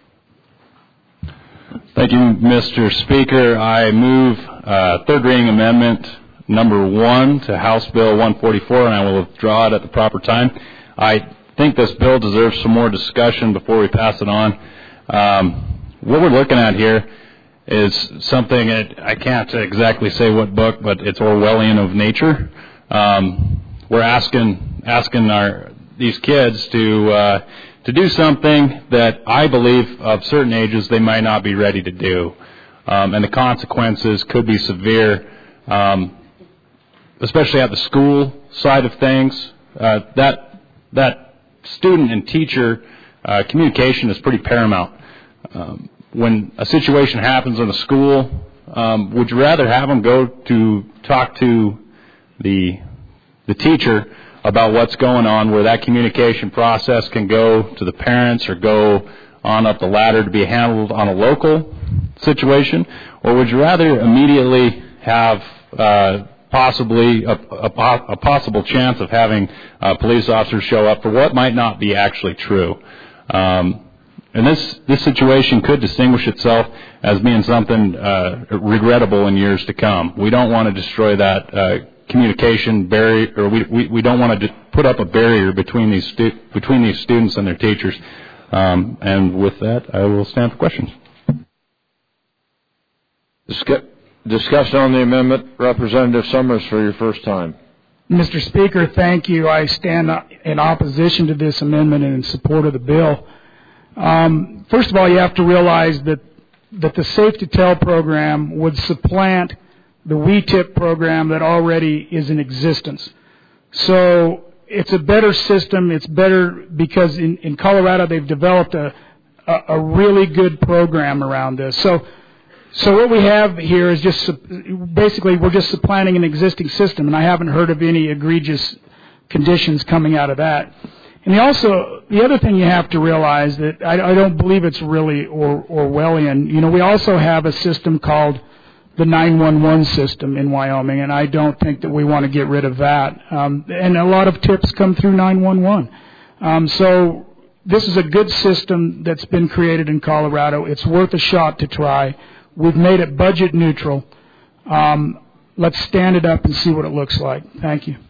Thank you, Mister Speaker. I move uh, third reading amendment number one to House Bill one forty-four, and I will withdraw it at the proper time. I think this bill deserves some more discussion before we pass it on. Um, what we're looking at here is something that I can't exactly say what book, but it's Orwellian of nature. Um, we're asking asking our these kids to uh, to do something that I believe of certain ages they might not be ready to do, um, and the consequences could be severe, um, especially at the school side of things. Uh, that that student and teacher uh, communication is pretty paramount. Um, when a situation happens in a school, um, would you rather have them go to talk to the the teacher about what's going on, where that communication process can go to the parents or go on up the ladder to be handled on a local situation, or would you rather immediately have uh, possibly a, a, a possible chance of having uh, police officers show up for what might not be actually true? Um, And this, this situation could distinguish itself as being something uh, regrettable in years to come. We don't want to destroy that uh, communication barrier, or we, we, we don't want to put up a barrier between these stu- between these students and their teachers. Um, and with that, I will stand for questions. Discuss- discussion on the amendment. Representative Summers for your first time. Mister Speaker, thank you. I stand in opposition to this amendment and in support of the bill. Um, first of all, you have to realize that, that the Safe to Tell program would supplant the W E T I P program that already is in existence. So it's a better system. It's better because in, in Colorado they've developed a, a, a really good program around this. So So what we have here is just basically we're just supplanting an existing system, and I haven't heard of any egregious conditions coming out of that. And also, the other thing you have to realize that I, I don't believe it's really or, Orwellian. You know, we also have a system called the nine one one system in Wyoming, and I don't think that we want to get rid of that. Um, and a lot of tips come through nine one one. Um, so this is a good system that's been created in Colorado. It's worth a shot to try. We've made it budget neutral. Um, let's stand it up and see what it looks like. Thank you.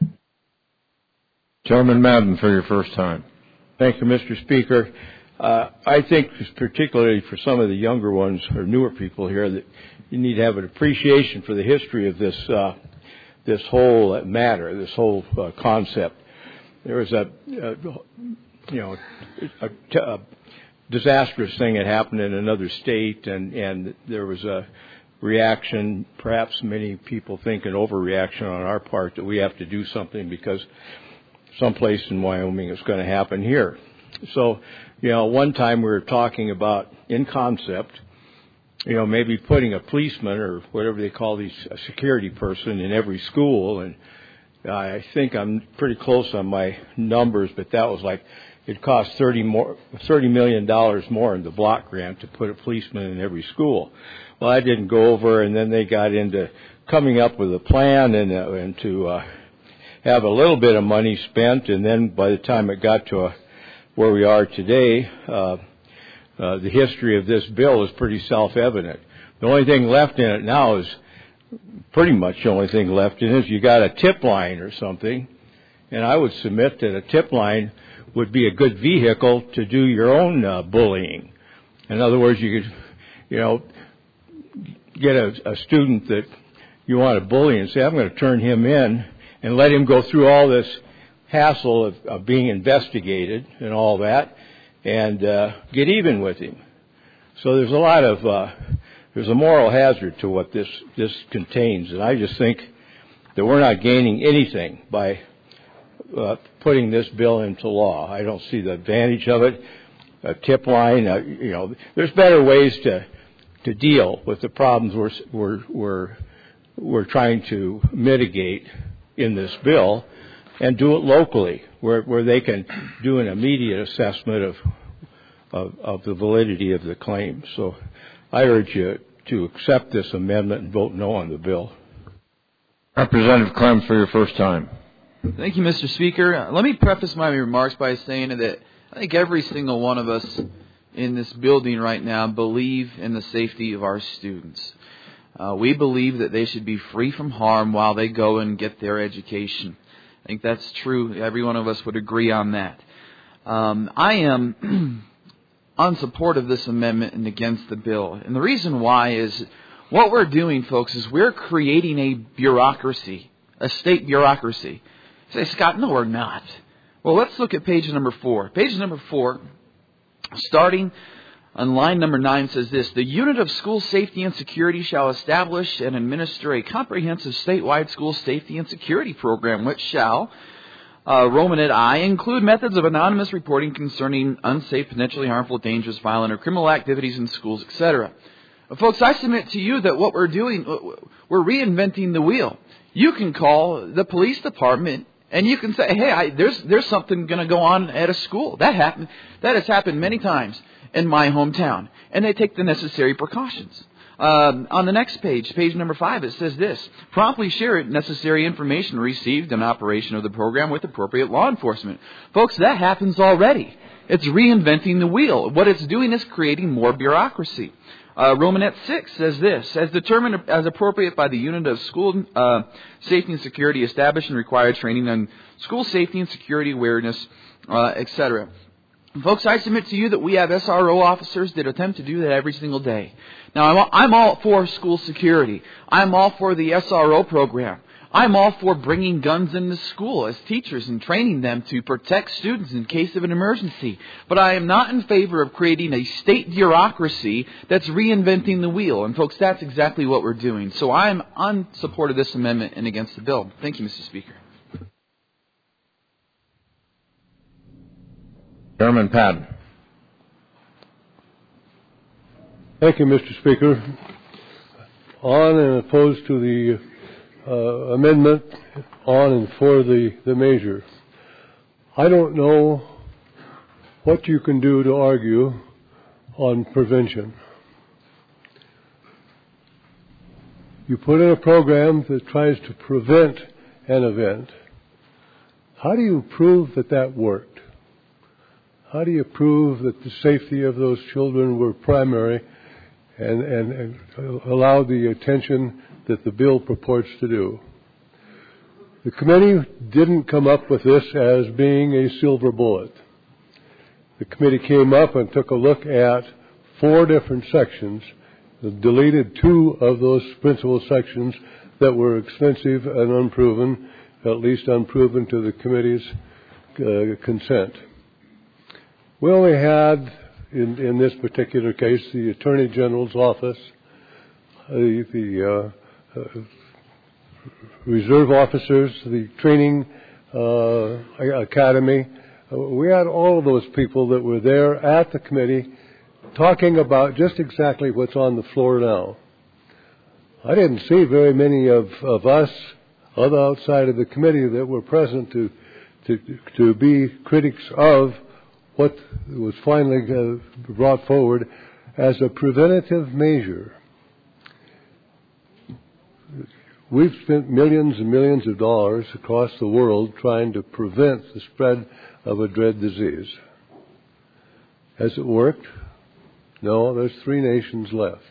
Chairman Madden for your first time. Thank you, Mister Speaker. Uh, I think particularly for some of the younger ones or newer people here that you need to have an appreciation for the history of this uh, this whole matter, this whole uh, concept. There was a, a you know a, a disastrous thing that happened in another state, and, and there was a reaction, perhaps many people think an overreaction on our part that we have to do something because someplace in Wyoming is going to happen here. So, you know, one time we were talking about, in concept, you know, maybe putting a policeman or whatever they call these, a security person in every school, and I think I'm pretty close on my numbers, but that was like, it cost thirty more, thirty million dollars more in the block grant to put a policeman in every school. Well, I didn't go over, and then they got into coming up with a plan and, uh, and to uh, have a little bit of money spent, and then by the time it got to a, where we are today, uh, uh, the history of this bill is pretty self-evident. The only thing left in it now is pretty much the only thing left in it is you got a tip line or something, and I would submit that a tip line would be a good vehicle to do your own uh, bullying. In other words, you could, you know, get a, a student that you want to bully and say, I'm going to turn him in and let him go through all this hassle of, of being investigated and all that and uh, get even with him. So there's a lot of, uh, there's a moral hazard to what this, this contains. And I just think that we're not gaining anything by Uh, putting this bill into law. I don't see the advantage of it. A tip line, uh, you know, there's better ways to to deal with the problems we're we're we're we're trying to mitigate in this bill, and do it locally, where where they can do an immediate assessment of of, of the validity of the claim. So, I urge you to accept this amendment and vote no on the bill. Representative Clem for your first time. Thank you, Mister Speaker. Let me preface my remarks by saying that I think every single one of us in this building right now believe in the safety of our students. Uh, we believe that they should be free from harm while they go and get their education. I think that's true. Every one of us would agree on that. Um, I am on support of this amendment and against the bill. And the reason why is what we're doing, folks, is we're creating a bureaucracy, a state bureaucracy. Say, Scott, no, we're not. Well, let's look at page number four. Page number four, starting on line number nine, says this: the Unit of School Safety and Security shall establish and administer a comprehensive statewide school safety and security program, which shall, uh, Romanet I, include methods of anonymous reporting concerning unsafe, potentially harmful, dangerous, violent, or criminal activities in schools, et cetera. Uh, folks, I submit to you that what we're doing, we're reinventing the wheel. You can call the police department and you can say, hey, I, there's there's something going to go on at a school. That happened. That has happened many times in my hometown. And they take the necessary precautions. Um, on the next page, page number five, it says this: promptly share necessary information received in operation of the program with appropriate law enforcement. Folks, that happens already. It's reinventing the wheel. What it's doing is creating more bureaucracy. Uh, Romanet six says this: as determined as appropriate by the unit of school uh, safety and security, establish and require training on school safety and security awareness, uh, et cetera. Folks, I submit to you that we have S R O officers that attempt to do that every single day. Now, I'm all, I'm all for school security. I'm all for the S R O program. I'm all for bringing guns into school as teachers and training them to protect students in case of an emergency. But I am not in favor of creating a state bureaucracy that's reinventing the wheel. And folks, that's exactly what we're doing. So I'm on support of this amendment and against the bill. Thank you, Mister Speaker. Chairman Patton. Thank you, Mister Speaker. On and opposed to the uh, amendment, on and for the, the measure. I don't know what you can do to argue on prevention. You put in a program that tries to prevent an event. How do you prove that that worked? How do you prove that the safety of those children were primary and, and, and allow the attention that the bill purports to do? The committee didn't come up with this as being a silver bullet. The committee came up and took a look at four different sections, deleted two of those principal sections that were expensive and unproven, at least unproven to the committee's uh, consent. We only had, in, in this particular case, the Attorney General's office, uh, the uh, uh, reserve officers, the training uh, academy. Uh, we had all of those people that were there at the committee talking about just exactly what's on the floor now. I didn't see very many of, of us, other outside of the committee, that were present to to, to be critics of what was finally uh, brought forward as a preventative measure. We've spent millions and millions of dollars across the world trying to prevent the spread of a dread disease. Has it worked? No, there's three nations left.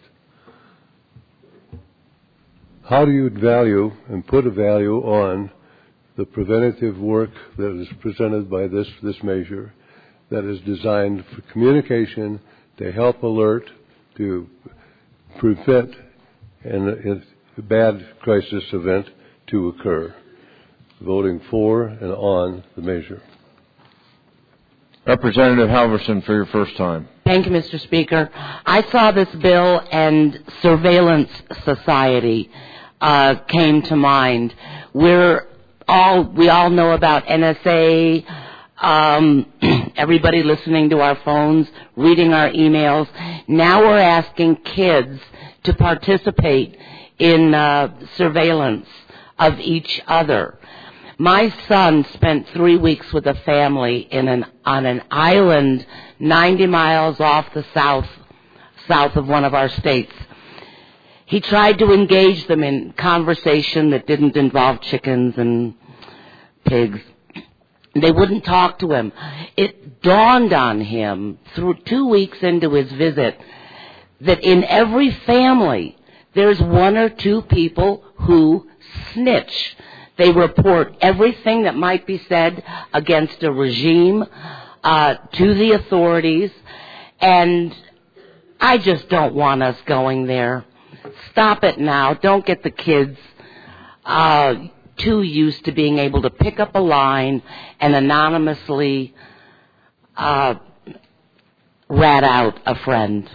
How do you value and put a value on the preventative work that is presented by this, this measure, that is designed for communication, to help alert, to prevent an, a bad crisis event to occur? Voting for and on the measure. Representative Halverson for your first time. Thank you, Mister Speaker. I saw this bill and Surveillance Society uh, came to mind. We're all we all know about N S A. Um, everybody listening to our phones, reading our emails. Now we're asking kids to participate in uh, surveillance of each other. My son spent three weeks with a family in an on an island ninety miles off the south south of one of our states. He tried to engage them in conversation that didn't involve chickens and pigs. They wouldn't talk to him. It dawned on him through two weeks into his visit that in every family there's one or two people who snitch. They report everything that might be said against a regime uh, to the authorities, and I just don't want us going there. Stop it now. Don't get the kids uh, too used to being able to pick up a line and anonymously uh, rat out a friend.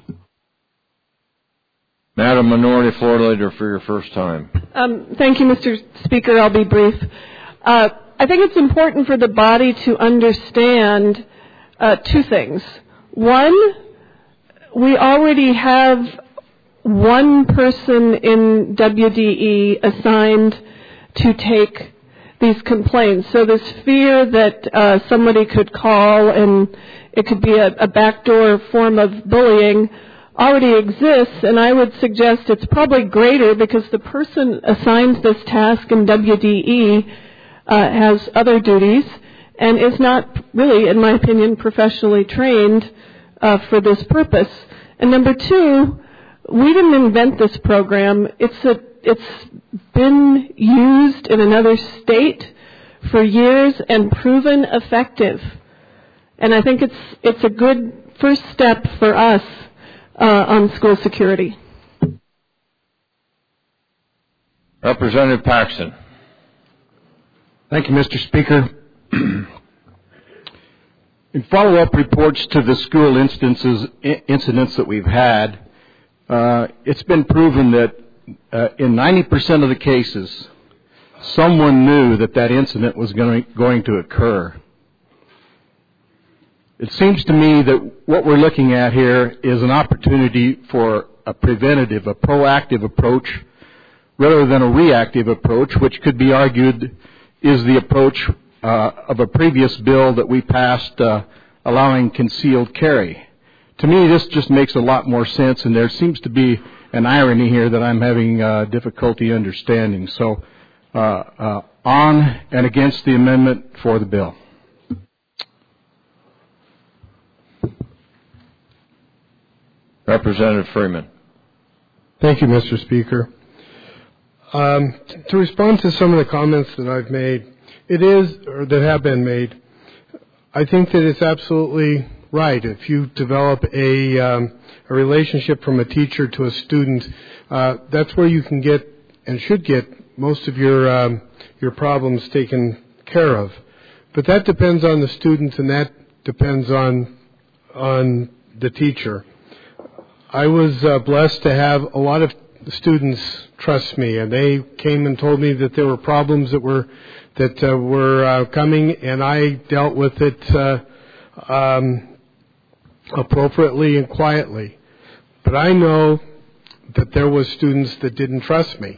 Madam Minority Floor Leader for your first time. Um, thank you, Mister Speaker. I'll be brief. Uh, I think it's important for the body to understand uh, two things. One, we already have one person in W D E assigned to take these complaints. So this fear that uh, somebody could call and it could be a, a backdoor form of bullying, already exists, and I would suggest it's probably greater because the person assigned this task in W D E uh, has other duties and is not really, in my opinion, professionally trained uh, for this purpose. And number two, we didn't invent this program. It's a, it's been used in another state for years and proven effective. And I think it's it's a good first step for us uh, on school security. Representative Paxton. Thank you, Mister Speaker. In follow-up reports to the school instances, incidents that we've had, uh, it's been proven that uh, in ninety percent of the cases, someone knew that that incident was going, going to occur. It seems to me that what we're looking at here is an opportunity for a preventative, a proactive approach rather than a reactive approach, which could be argued is the approach uh, of a previous bill that we passed uh, allowing concealed carry. To me, this just makes a lot more sense, and there seems to be an irony here that I'm having uh, difficulty understanding. So, uh, uh, on and against the amendment for the bill. Representative Freeman. Thank you, Mister Speaker. Um, to respond to some of the comments that I've made, it is, or that have been made, I think that it's absolutely right. If you develop a, um, a relationship from a teacher to a student, uh, that's where you can get and should get most of your um, your problems taken care of. But that depends on the student, and that depends on on the teacher. I was uh, blessed to have a lot of students trust me, and they came and told me that there were problems that were that uh, were uh, coming, and I dealt with it uh, um, appropriately and quietly. But I know that there was students that didn't trust me.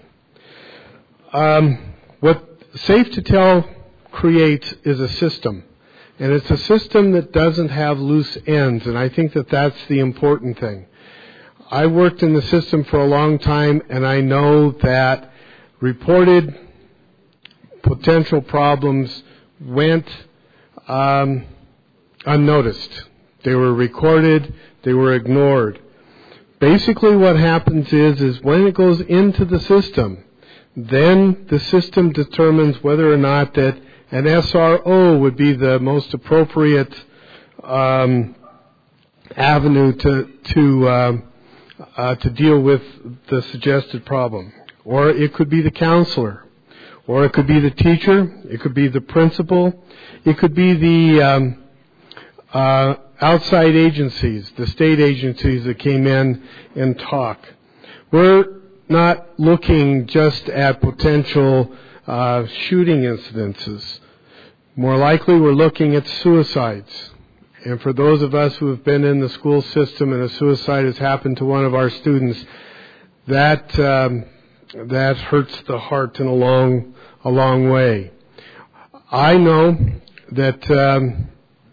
Um, what Safe to Tell creates is a system, and it's a system that doesn't have loose ends, and I think that that's the important thing. I worked in the system for a long time, and I know that reported potential problems went um, unnoticed. They were recorded, they were ignored. Basically what happens is, is when it goes into the system, then the system determines whether or not that an S R O would be the most appropriate um, avenue to to um, uh, to deal with the suggested problem. Or it could be the counselor, or it could be the teacher, it could be the principal, it could be the um, uh, outside agencies, the state agencies that came in and talk. We're not looking just at potential uh, shooting incidences. More likely, we're looking at suicides. And for those of us who have been in the school system and a suicide has happened to one of our students, that um, that hurts the heart in a long, a long way. I know that um,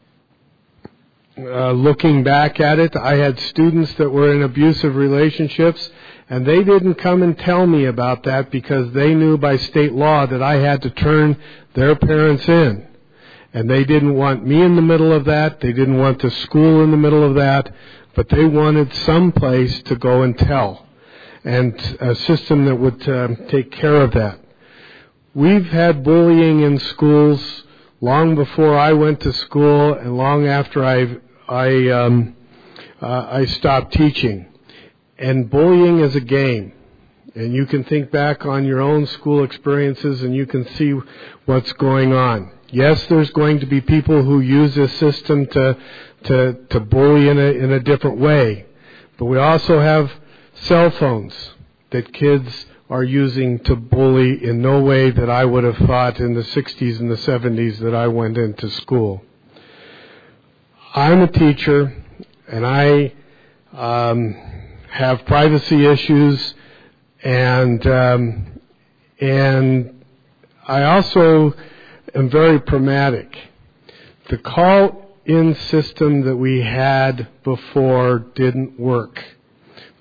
uh, looking back at it, I had students that were in abusive relationships, and they didn't come and tell me about that because they knew by state law that I had to turn their parents in. And they didn't want me in the middle of that. They didn't want the school in the middle of that. But they wanted some place to go and tell, and a system that would uh, take care of that. We've had bullying in schools long before I went to school and long after I I um, uh, I stopped teaching. And bullying is a game. And you can think back on your own school experiences and you can see what's going on. Yes, there's going to be people who use this system to to, to bully in a, in a different way. But we also have cell phones that kids are using to bully in no way that I would have thought in the sixties and the seventies that I went into school. I'm a teacher, and I um, have privacy issues, and um, and I also am very pragmatic. The call-in system that we had before didn't work.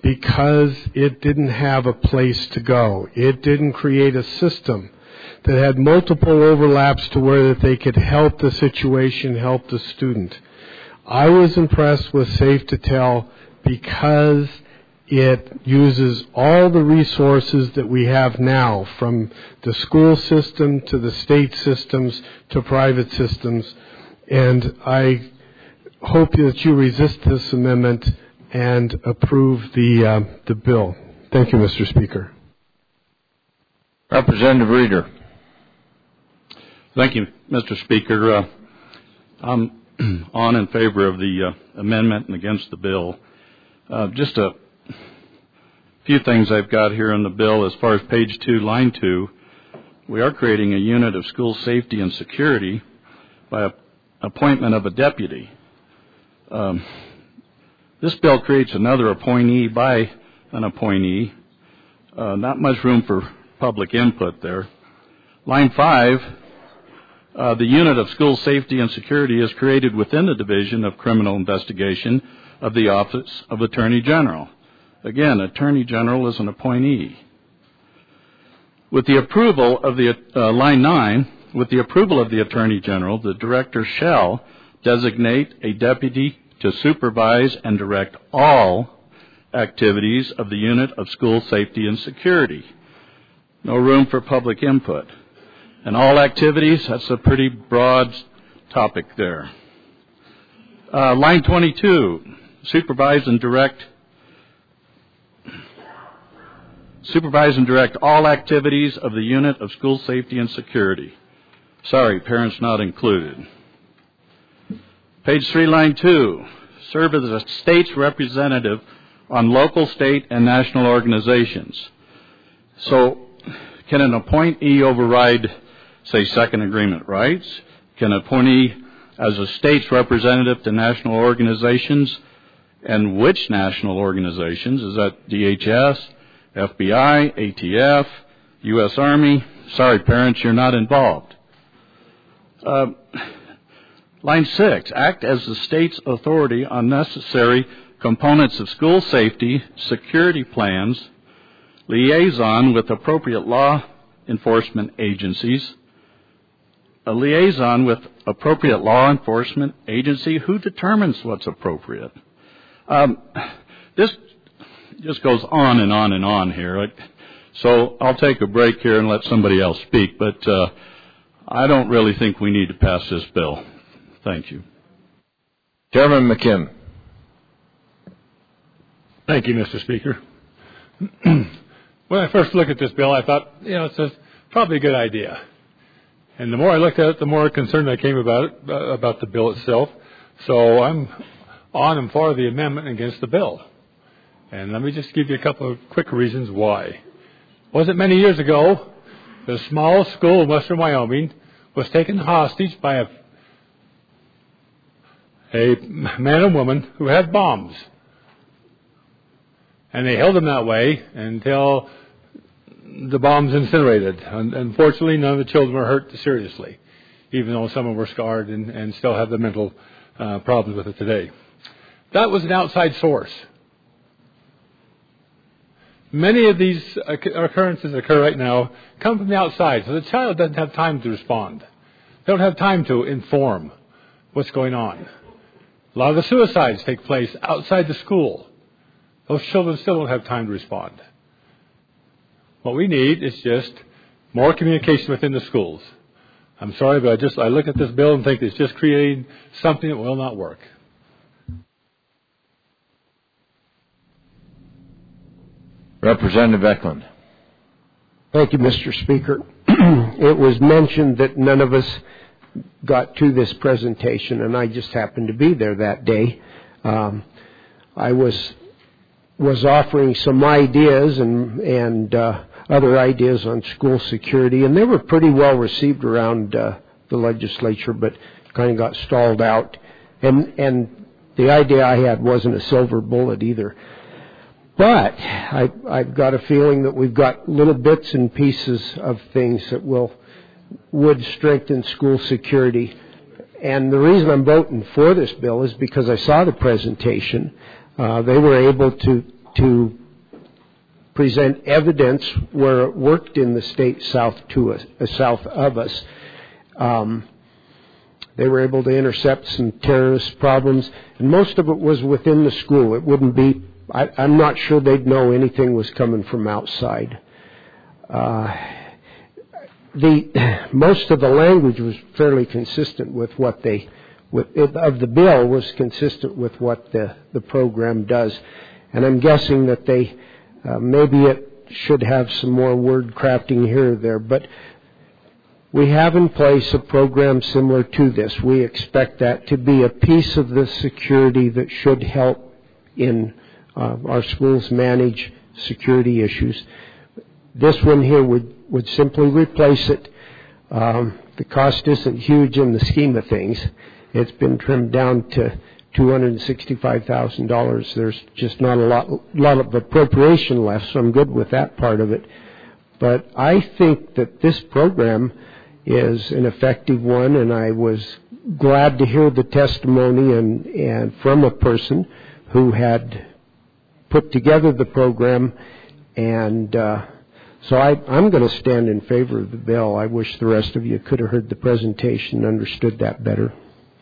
because it didn't have a place to go. It didn't create a system that had multiple overlaps to where that they could help the situation, help the student. I was impressed with Safe to Tell because it uses all the resources that we have now, from the school system to the state systems to private systems. And I hope that you resist this amendment and approve the uh, the bill. Thank you, Mister Speaker. Representative Reeder. Thank you, Mister Speaker. Uh, I'm on in favor of the uh, amendment and against the bill. Uh, just a few things I've got here in the bill. As far as page two, line two, we are creating a unit of school safety and security by a, appointment of a deputy. Um, this bill creates another appointee by an appointee. Uh, not much room for public input there. Line five, uh, the unit of school safety and security is created within the Division of Criminal Investigation of the Office of Attorney General. Again, Attorney General is an appointee. With the approval of the, uh, line nine, with the approval of the Attorney General, the Director shall designate a deputy to supervise and direct all activities of the unit of school safety and security. No room for public input. And all activities, that's a pretty broad topic there. Uh, line twenty-two, supervise and direct Supervise and direct all activities of the unit of school safety and security. Sorry, parents not included. Page three, line two, serve as a state's representative on local, state, and national organizations. So, can an appointee override, say, second agreement rights? Can an appointee as a state's representative to national organizations? And which national organizations? Is that D H S? F B I, A T F, U S Army? Sorry, parents, you're not involved. Uh, line six, act as the state's authority on necessary components of school safety, security plans, liaison with appropriate law enforcement agencies. A liaison with appropriate law enforcement agency, who determines what's appropriate? Um, this just goes on and on and on here. So I'll take a break here and let somebody else speak, but uh, I don't really think we need to pass this bill. Thank you. Chairman McKim. Thank you, Mister Speaker. When I first looked at this bill, I thought, you know, it's a, probably a good idea. And the more I looked at it, the more concerned I came about it, uh, about the bill itself. So I'm on and for the amendment against the bill. And let me just give you a couple of quick reasons why. Wasn't many years ago, the small school in western Wyoming was taken hostage by a, a man and woman who had bombs. And they held them that way until the bombs incinerated. And unfortunately, none of the children were hurt seriously, even though some of them were scarred and, and still have the mental uh, problems with it today. That was an outside source. Many of these occurrences that occur right now come from the outside, so the child doesn't have time to respond. They don't have time to inform what's going on. A lot of the suicides take place outside the school. Those children still don't have time to respond. What we need is just more communication within the schools. I'm sorry, but I just I look at this bill and think it's just creating something that will not work. Representative Eklund. Thank you, Mister Speaker. It was mentioned that none of us got to this presentation, and I just happened to be there that day. Um, I was was offering some ideas and and uh, other ideas on school security, and they were pretty well received around uh, the legislature, but kind of got stalled out. And and the idea I had wasn't a silver bullet either. But I, I've got a feeling that we've got little bits and pieces of things that will would strengthen school security. And the reason I'm voting for this bill is because I saw the presentation. Uh, they were able to to present evidence where it worked in the state south to us, uh, south of us. Um, they were able to intercept some terrorist problems, and most of it was within the school. It wouldn't be, I, I'm not sure they'd know anything was coming from outside. Uh, the most of the language was fairly consistent with what they, with, of the bill was consistent with what the, the program does. And I'm guessing that they, uh, maybe it should have some more word crafting here or there, but we have in place a program similar to this. We expect that to be a piece of the security that should help in uh, our schools manage security issues. This one here would, would simply replace it. Um, the cost isn't huge in the scheme of things. It's been trimmed down to two hundred sixty-five thousand dollars. There's just not a lot, lot of appropriation left, so I'm good with that part of it. But I think that this program is an effective one, and I was glad to hear the testimony and, and from a person who had put together the program, and uh, so I, I'm going to stand in favor of the bill. I wish the rest of you could have heard the presentation and understood that better.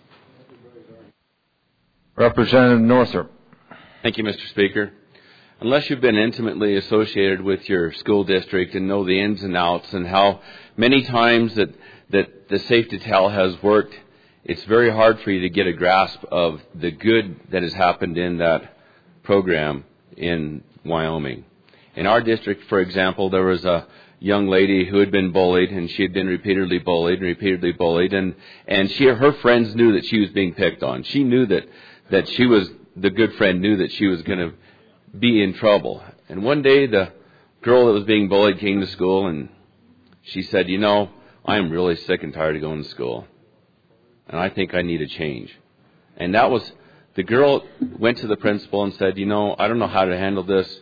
Representative Northrop. Thank you, Mister Speaker. Unless you've been intimately associated with your school district and know the ins and outs and how many times that, that the Safe to Tell has worked, it's very hard for you to get a grasp of the good that has happened in that program in Wyoming. In our district, for example, there was a young lady who had been bullied, and she had been repeatedly bullied and repeatedly bullied, and, and she, her friends knew that she was being picked on. She knew that, that she was, the good friend knew that she was going to be in trouble. And one day the girl that was being bullied came to school, and she said, you know, I'm really sick and tired of going to school, and I think I need a change. And that was, the girl went to the principal and said, you know, I don't know how to handle this.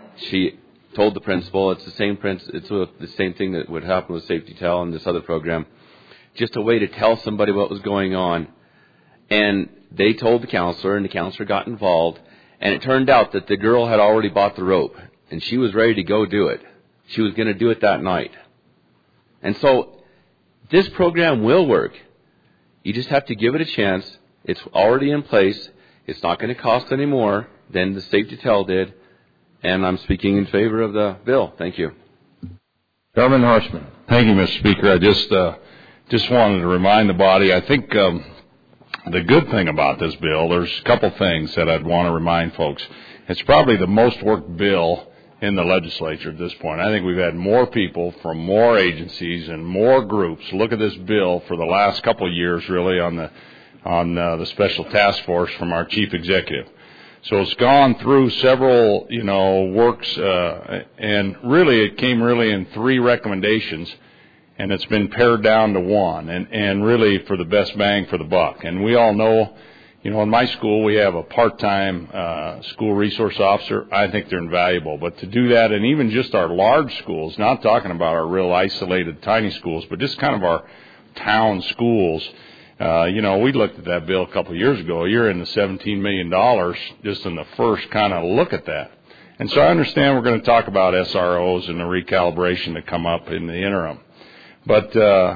She told the principal, it's the same princ- it's the same thing that would happen with Safe to Tell and this other program, just a way to tell somebody what was going on. And they told the counselor, and the counselor got involved. And it turned out that the girl had already bought the rope, and she was ready to go do it. She was going to do it that night. And so this program will work. You just have to give it a chance. It's already in place. It's not going to cost any more than the Safe to Tell did. And I'm speaking in favor of the bill. Thank you. Governor Horstman. Thank you, Mister Speaker. I just uh, just wanted to remind the body, I think um, the good thing about this bill, there's a couple things that I'd want to remind folks. It's probably the most worked bill in the legislature at this point. I think we've had more people from more agencies and more groups look at this bill for the last couple of years, really, on the on uh, the special task force from our chief executive. So it's gone through several, you know, works, uh, and really it came really in three recommendations, and it's been pared down to one, and, and really for the best bang for the buck. And we all know, you know, in my school we have a part-time uh, school resource officer. I think they're invaluable. But to do that, and even just our large schools, not talking about our real isolated tiny schools, but just kind of our town schools, Uh, you know, we looked at that bill a couple of years ago. You're in the seventeen million dollars just in the first kind of look at that. And so I understand we're going to talk about S R Os and the recalibration that come up in the interim. But uh,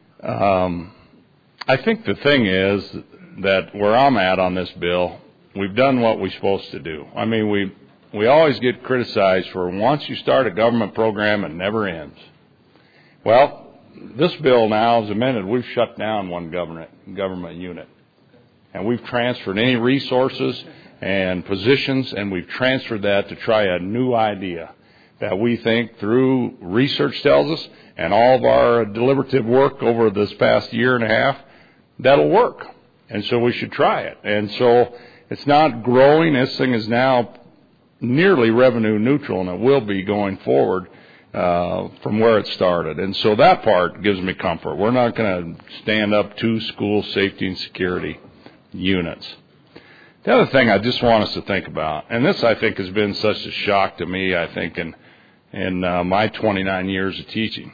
um, I think the thing is that where I'm at on this bill, we've done what we're supposed to do. I mean, we we always get criticized for once you start a government program, it never ends. Well, this bill now is amended. We've shut down one government government unit, and we've transferred any resources and positions, and we've transferred that to try a new idea that we think through research tells us and all of our deliberative work over this past year and a half, that'll work. And so we should try it. And so it's not growing. This thing is now nearly revenue neutral, and it will be going forward Uh, from where it started. And so that part gives me comfort. We're not going to stand up two school safety and security units. The other thing I just want us to think about, and this I think has been such a shock to me, I think, in, in uh, my twenty-nine years of teaching.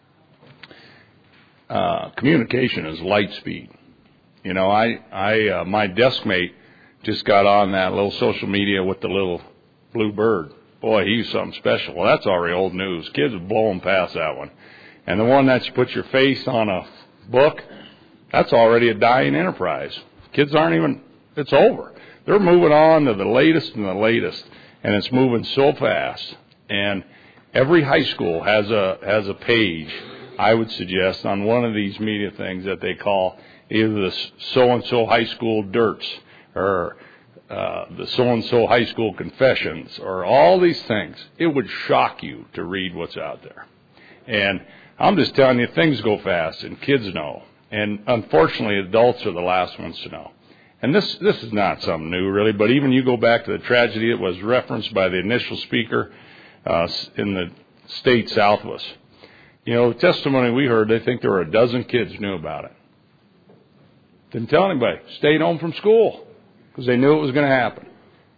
Uh, communication is light speed. You know, I, I uh, my desk mate just got on that little social media with the little Blue Bird. Boy, he's something special. Well, that's already old news. Kids are blowing past that one. And the one that you put your face on a book, that's already a dying enterprise. Kids aren't even, it's over. They're moving on to the latest and the latest, and it's moving so fast. And every high school has a has a page, I would suggest, on one of these media things that they call either the so-and-so high school dirts or uh, the so-and-so high school confessions or all these things. It would shock you to read what's out there. And I'm just telling you, things go fast, and kids know. And unfortunately, adults are the last ones to know. And this this is not something new, really, but even you go back to the tragedy that was referenced by the initial speaker uh, in the state south of us. You know, the testimony we heard, they think there were a dozen kids who knew about it. Didn't tell anybody. Stayed home from school because they knew it was going to happen.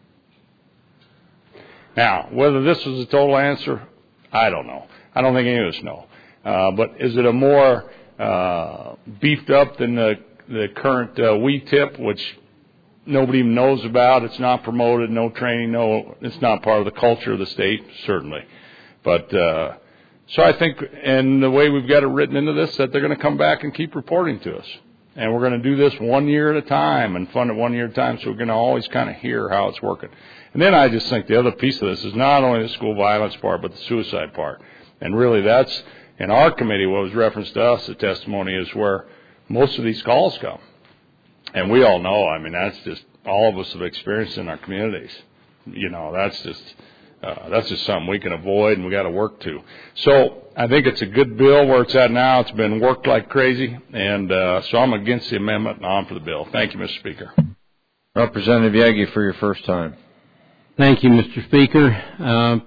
Now, whether this was a total answer, I don't know. I don't think any of us know. Uh, but is it a more uh, beefed up than the, the current uh, W E tip, which nobody even knows about? It's not promoted, no training, no. It's not part of the culture of the state, certainly. But uh, so I think, and the way we've got it written into this, that they're going to come back and keep reporting to us. And we're going to do this one year at a time and fund it one year at a time, so we're going to always kind of hear how it's working. And then I just think the other piece of this is not only the school violence part, but the suicide part. And really that's, in our committee, what was referenced to us, the testimony is where most of these calls come. And we all know, I mean, that's just, all of us have experienced in our communities. You know, that's just, uh, that's just something we can avoid and we got to work to. So I think it's a good bill where it's at now. It's been worked like crazy. And uh, so I'm against the amendment and on for the bill. Thank you, Mister Speaker. Representative Yagi for your first time. Thank you, Mister Speaker. Uh,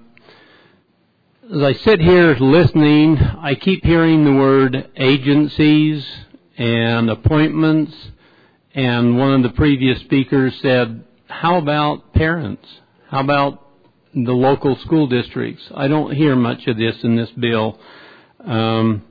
As I sit here listening, I keep hearing the word agencies and appointments, and one of the previous speakers said, how about parents? How about the local school districts? I don't hear much of this in this bill. Um,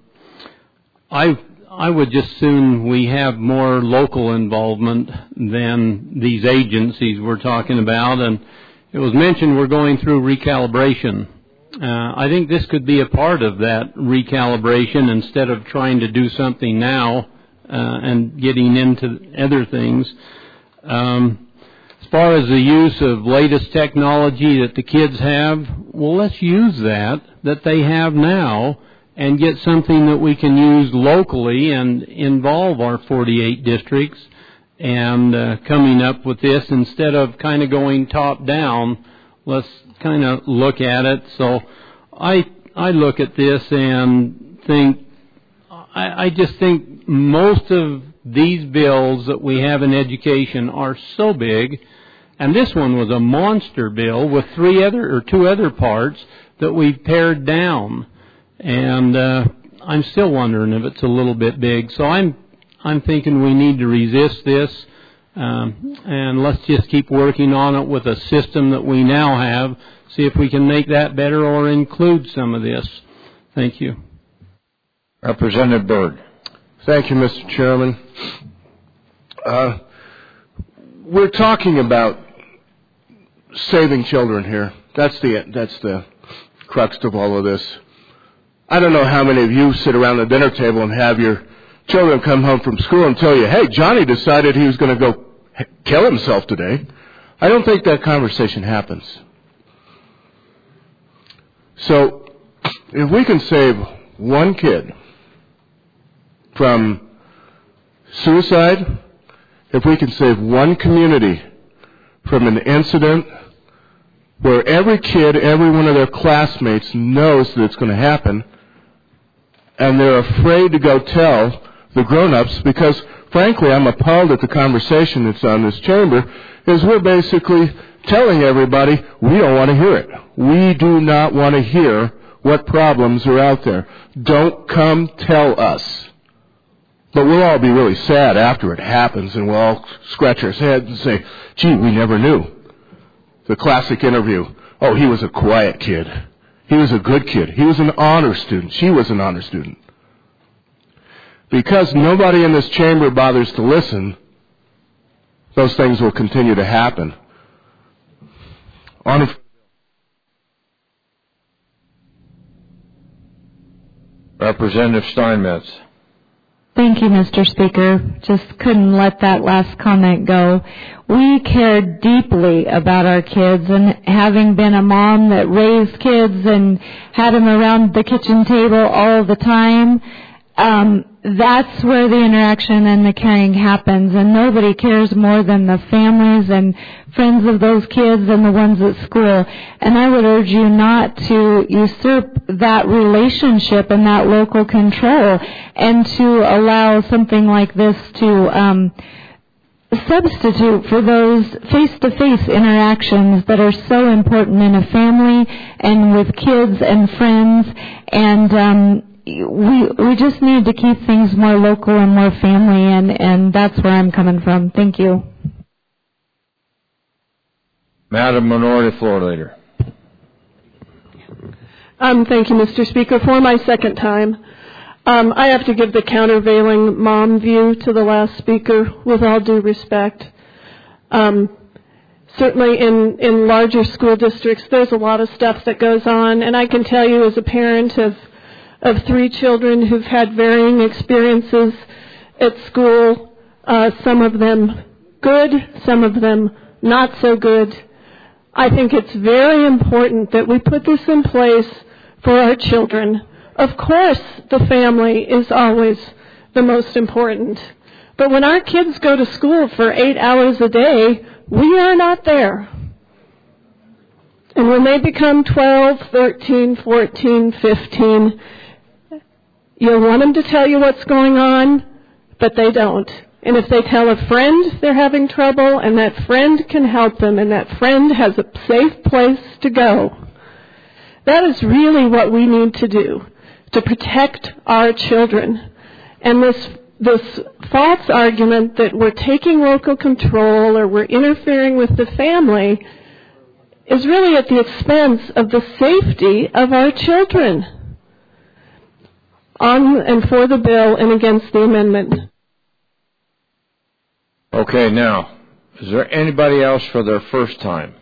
I I would just soon we have more local involvement than these agencies we're talking about, and it was mentioned we're going through recalibration. Uh, I think this could be a part of that recalibration instead of trying to do something now uh, and getting into other things. Um, as far as the use of latest technology that the kids have, well, let's use that, that they have now, and get something that we can use locally and involve our forty-eight districts and uh, coming up with this instead of kind of going top down. Let's kind of look at it. So I I look at this and think, I, I just think most of these bills that we have in education are so big, and this one was a monster bill with three other or two other parts that we pared down, and uh, I'm still wondering if it's a little bit big. So I'm I'm thinking we need to resist this. Um, and let's just keep working on it with a system that we now have, see if we can make that better or include some of this. Thank you. Representative Byrd. Thank you, Mister Chairman. Uh, we're talking about saving children here. That's the that's the crux of all of this. I don't know how many of you sit around the dinner table and have your children come home from school and tell you, hey, Johnny decided he was going to go kill himself today. I don't think that conversation happens. So if we can save one kid from suicide, if we can save one community from an incident where every kid, every one of their classmates knows that it's going to happen, and they're afraid to go tell the grown-ups, because frankly I'm appalled at the conversation that's on this chamber, is we're basically telling everybody we don't want to hear it. We do not want to hear what problems are out there. Don't come tell us. But we'll all be really sad after it happens, and we'll all scratch our heads and say, gee, we never knew. The classic interview, oh, he was a quiet kid. He was a good kid. He was an honor student. She was an honor student. Because nobody in this chamber bothers to listen, those things will continue to happen. On Representative Steinmetz. Thank you, Mister Speaker. Just couldn't let that last comment go. We care deeply about our kids, and having been a mom that raised kids and had them around the kitchen table all the time, um, that's where the interaction and the caring happens, and nobody cares more than the families and friends of those kids and the ones at school. And I would urge you not to usurp that relationship and that local control, and to allow something like this to um, substitute for those face-to-face interactions that are so important in a family and with kids and friends. And um, we we just need to keep things more local and more family, and, and that's where I'm coming from. Thank you. Madam Minority Floor Leader. Um, thank you, Mister Speaker. For my second time, um, I have to give the countervailing mom view to the last speaker, with all due respect. Um, certainly in, in larger school districts, there's a lot of stuff that goes on, and I can tell you as a parent of of three children who've had varying experiences at school, uh, some of them good, some of them not so good. I think it's very important that we put this in place for our children. Of course, the family is always the most important. But when our kids go to school for eight hours a day, we are not there. And when they become twelve, thirteen, fourteen, fifteen, you'll want them to tell you what's going on, but they don't. And if they tell a friend they're having trouble, and that friend can help them, and that friend has a safe place to go, that is really what we need to do to protect our children. And this this false argument that we're taking local control or we're interfering with the family is really at the expense of the safety of our children. On and for the bill and against the amendment. Okay, now, is there anybody else for their first time?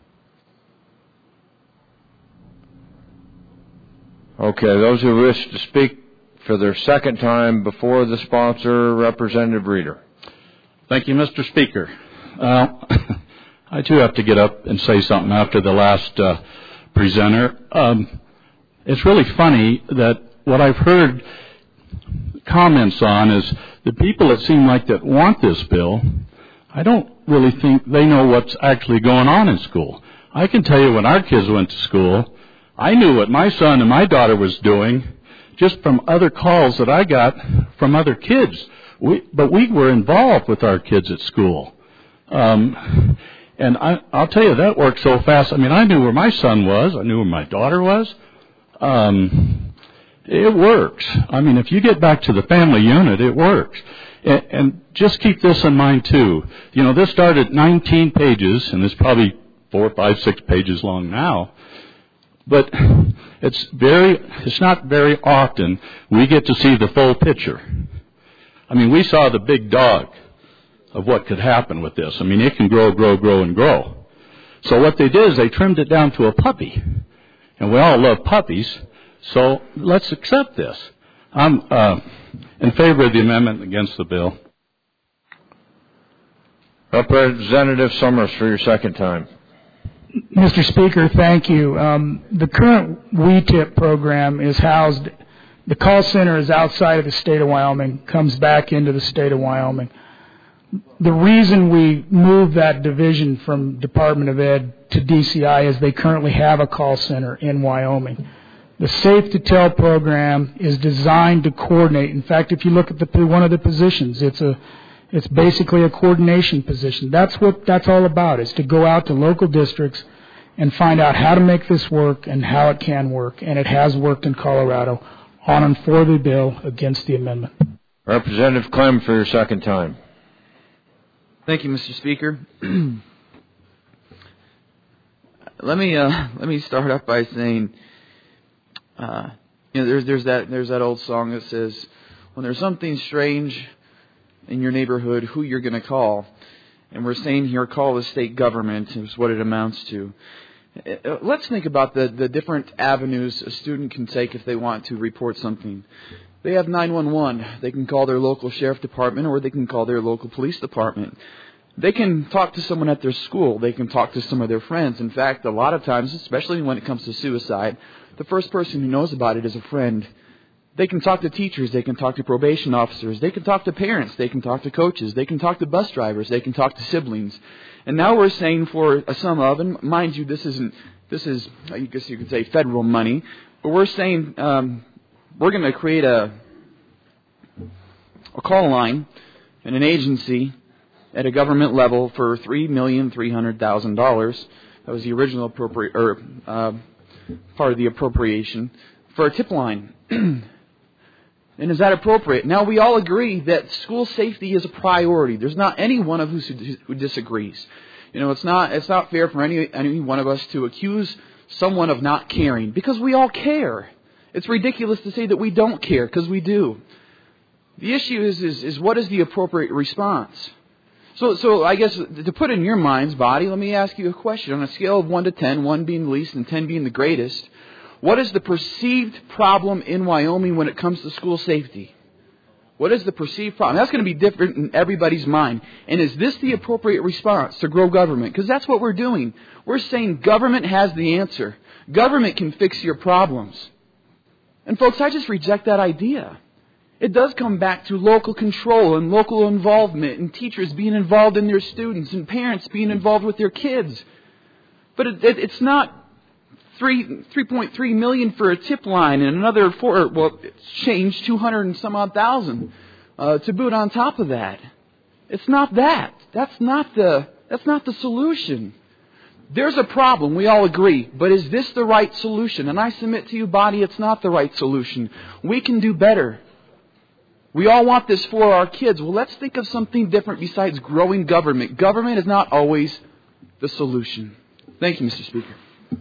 Okay, those who wish to speak for their second time before the sponsor, Representative Reeder. Thank you, Mister Speaker. Uh, I too have to get up and say something after the last uh, presenter. Um, it's really funny that what I've heard comments on is the people that seem like that want this bill, I don't really think they know what's actually going on in school. I can tell you when our kids went to school, I knew what my son and my daughter was doing just from other calls that I got from other kids. We, but we were involved with our kids at school. Um, and I, I'll tell you, that worked so fast. I mean, I knew where my son was. I knew where my daughter was. Um... It works. I mean, if you get back to the family unit, it works. And, and just keep this in mind, too. You know, this started at nineteen pages, and it's probably four, five, six pages long now. But it's very, it's not very often we get to see the full picture. I mean, we saw the big dog of what could happen with this. I mean, it can grow, grow, grow, and grow. So what they did is they trimmed it down to a puppy. And we all love puppies. So let's accept this. I'm uh, in favor of the amendment, against the bill. Representative Summers for your second time. Mister Speaker, thank you. Um, the current W E T I P program is housed, the call center is outside of the state of Wyoming, comes back into the state of Wyoming. The reason we moved that division from Department of Ed to D C I is they currently have a call center in Wyoming. The Safe to Tell program is designed to coordinate. In fact, if you look at the, one of the positions, it's a, it's basically a coordination position. That's what that's all about, is to go out to local districts and find out how to make this work and how it can work. And it has worked in Colorado. On and for the bill, against the amendment. Representative Clem for your second time. Thank you, Mister Speaker. let me uh, let me start off by saying, Uh, you know, there's there's that there's that old song that says, when there's something strange in your neighborhood, who you're going to call. And we're saying here, call the state government is what it amounts to. Let's think about the, the different avenues a student can take if they want to report something. They have nine one one. They can call their local sheriff department, or they can call their local police department. They can talk to someone at their school. They can talk to some of their friends. In fact, a lot of times, especially when it comes to suicide, the first person who knows about it is a friend. They can talk to teachers. They can talk to probation officers. They can talk to parents. They can talk to coaches. They can talk to bus drivers. They can talk to siblings. And now we're saying for a sum of, and mind you, this isn't, this is, I guess you could say federal money, but we're saying um, we're going to create a a call line and an agency at a government level for three million three hundred thousand dollars. That was the original appropriate or uh, part of the appropriation for a tip line. And is that appropriate? Now, we all agree that school safety is a priority. There's not any one of us who disagrees. You know, it's not it's not fair for any any one of us to accuse someone of not caring, because we all care. It's ridiculous to say that we don't care, because we do. The issue is, is is what is the appropriate response? So so I guess to put in your mind's body, let me ask you a question. On a scale of one to ten, one being the least and ten being the greatest, what is the perceived problem in Wyoming when it comes to school safety? What is the perceived problem? That's going to be different in everybody's mind. And is this the appropriate response to grow government? Because that's what we're doing. We're saying government has the answer. Government can fix your problems. And folks, I just reject that idea. It does come back to local control and local involvement, and teachers being involved in their students, and parents being involved with their kids. But it, it, it's not Three, three point three million for a tip line and another four, well, it's changed two hundred and some odd thousand uh, to boot on top of that. It's not that. That's not the, that's not the solution. There's a problem, we all agree, but is this the right solution? And I submit to you, body, it's not the right solution. We can do better. We all want this for our kids. Well, let's think of something different besides growing government. Government is not always the solution. Thank you, Mister Speaker.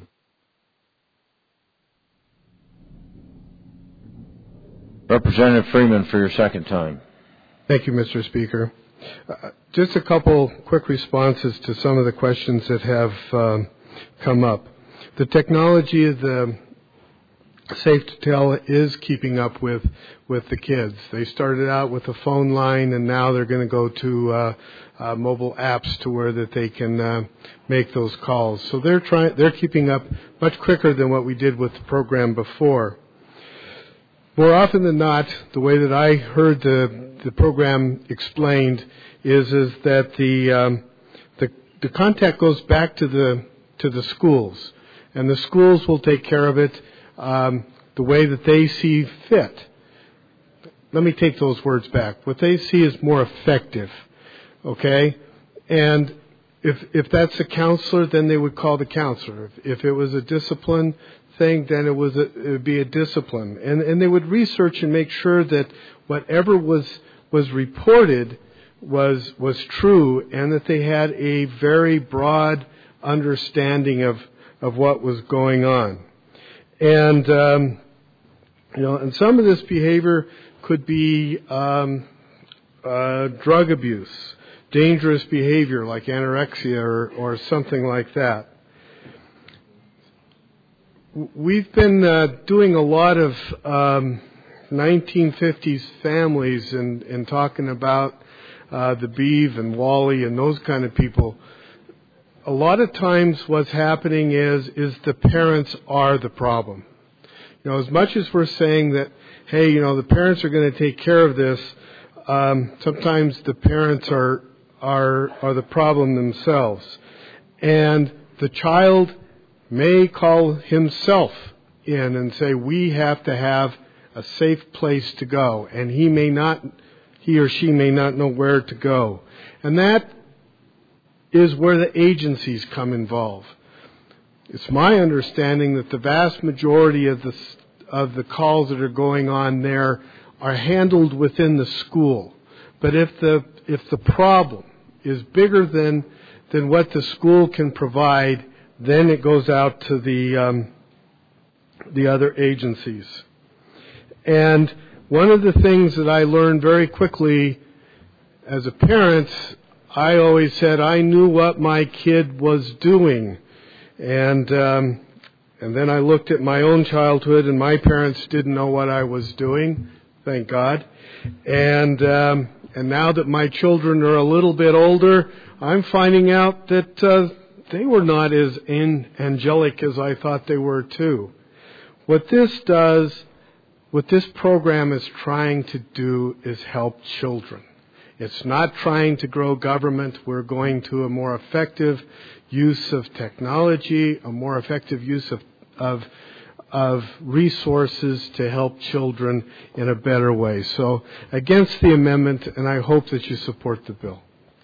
Representative Freeman for your second time. Thank you, Mister Speaker. Uh, just a couple quick responses to some of the questions that have um, come up. The technology of the Safe to Tell is keeping up with, with the kids. They started out with a phone line, and now they're going to go to uh, uh, mobile apps to where that they can uh, make those calls. So they're trying, they're keeping up much quicker than what we did with the program before. More often than not, the way that I heard the the program explained is is that the um, the the contact goes back to the to the schools, and the schools will take care of it um, the way that they see fit. Let me take those words back. What they see is more effective, okay? And if if that's a counselor, then they would call the counselor. If, if it was a discipline thing, then it was a, it would be a discipline, and and they would research and make sure that whatever was was reported was was true, and that they had a very broad understanding of of what was going on. And um, you know, and some of this behavior could be um, uh, drug abuse, dangerous behavior like anorexia or, or something like that. We've been uh, doing a lot of um, nineteen fifties families and, and talking about uh, the Beeve and Wally and those kind of people. A lot of times what's happening is is the parents are the problem. You know, as much as we're saying that, hey, you know, the parents are going to take care of this, um, sometimes the parents are are are the problem themselves. And the child may call himself in and say, we have to have a safe place to go, and he may not, he or she may not know where to go. And that is where the agencies come involved. It's my understanding that the vast majority of the of the calls that are going on there are handled within the school. But if the if the problem is bigger than than what the school can provide, then it goes out to the um, the other agencies. And one of the things that I learned very quickly as a parent, I always said I knew what my kid was doing. And um, and then I looked at my own childhood, and my parents didn't know what I was doing, thank God. And um, and now that my children are a little bit older, I'm finding out that uh, they were not as angelic as I thought they were too. What this does, what this program is trying to do is help children. It's not trying to grow government. We're going to a more effective use of technology, a more effective use of, of, of resources to help children in a better way. So against the amendment, and I hope that you support the bill.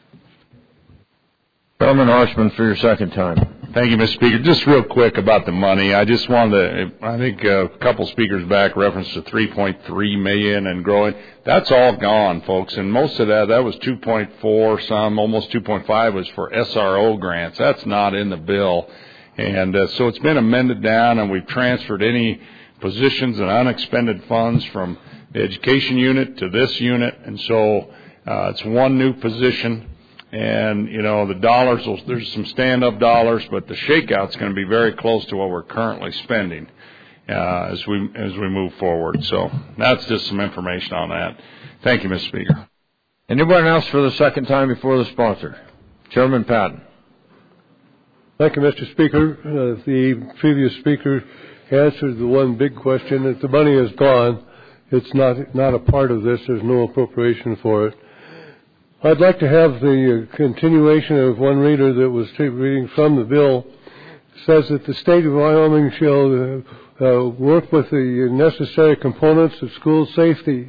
Chairman Horstman for your second time. Thank you, Mister Speaker. Just real quick about the money. I just wanted to, I think a couple speakers back referenced to three point three million dollars and growing. That's all gone, folks. And most of that, that was two point four, some, almost two point five was for S R O grants. That's not in the bill. And uh, so it's been amended down, and we've transferred any positions and unexpended funds from the education unit to this unit. And so uh, it's one new position. And, you know, the dollars, will, there's some stand-up dollars, but the shakeout's going to be very close to what we're currently spending uh, as we as we move forward. So that's just some information on that. Thank you, Mister Speaker. Anyone else for the second time before the sponsor? Chairman Patton. Thank you, Mister Speaker. Uh, the previous speaker answered the one big question. If the money is gone, it's not not a part of this. There's no appropriation for it. I'd like to have the uh, continuation of one reader that was t- reading from the bill. It says that the state of Wyoming shall uh, uh, work with the necessary components of school safety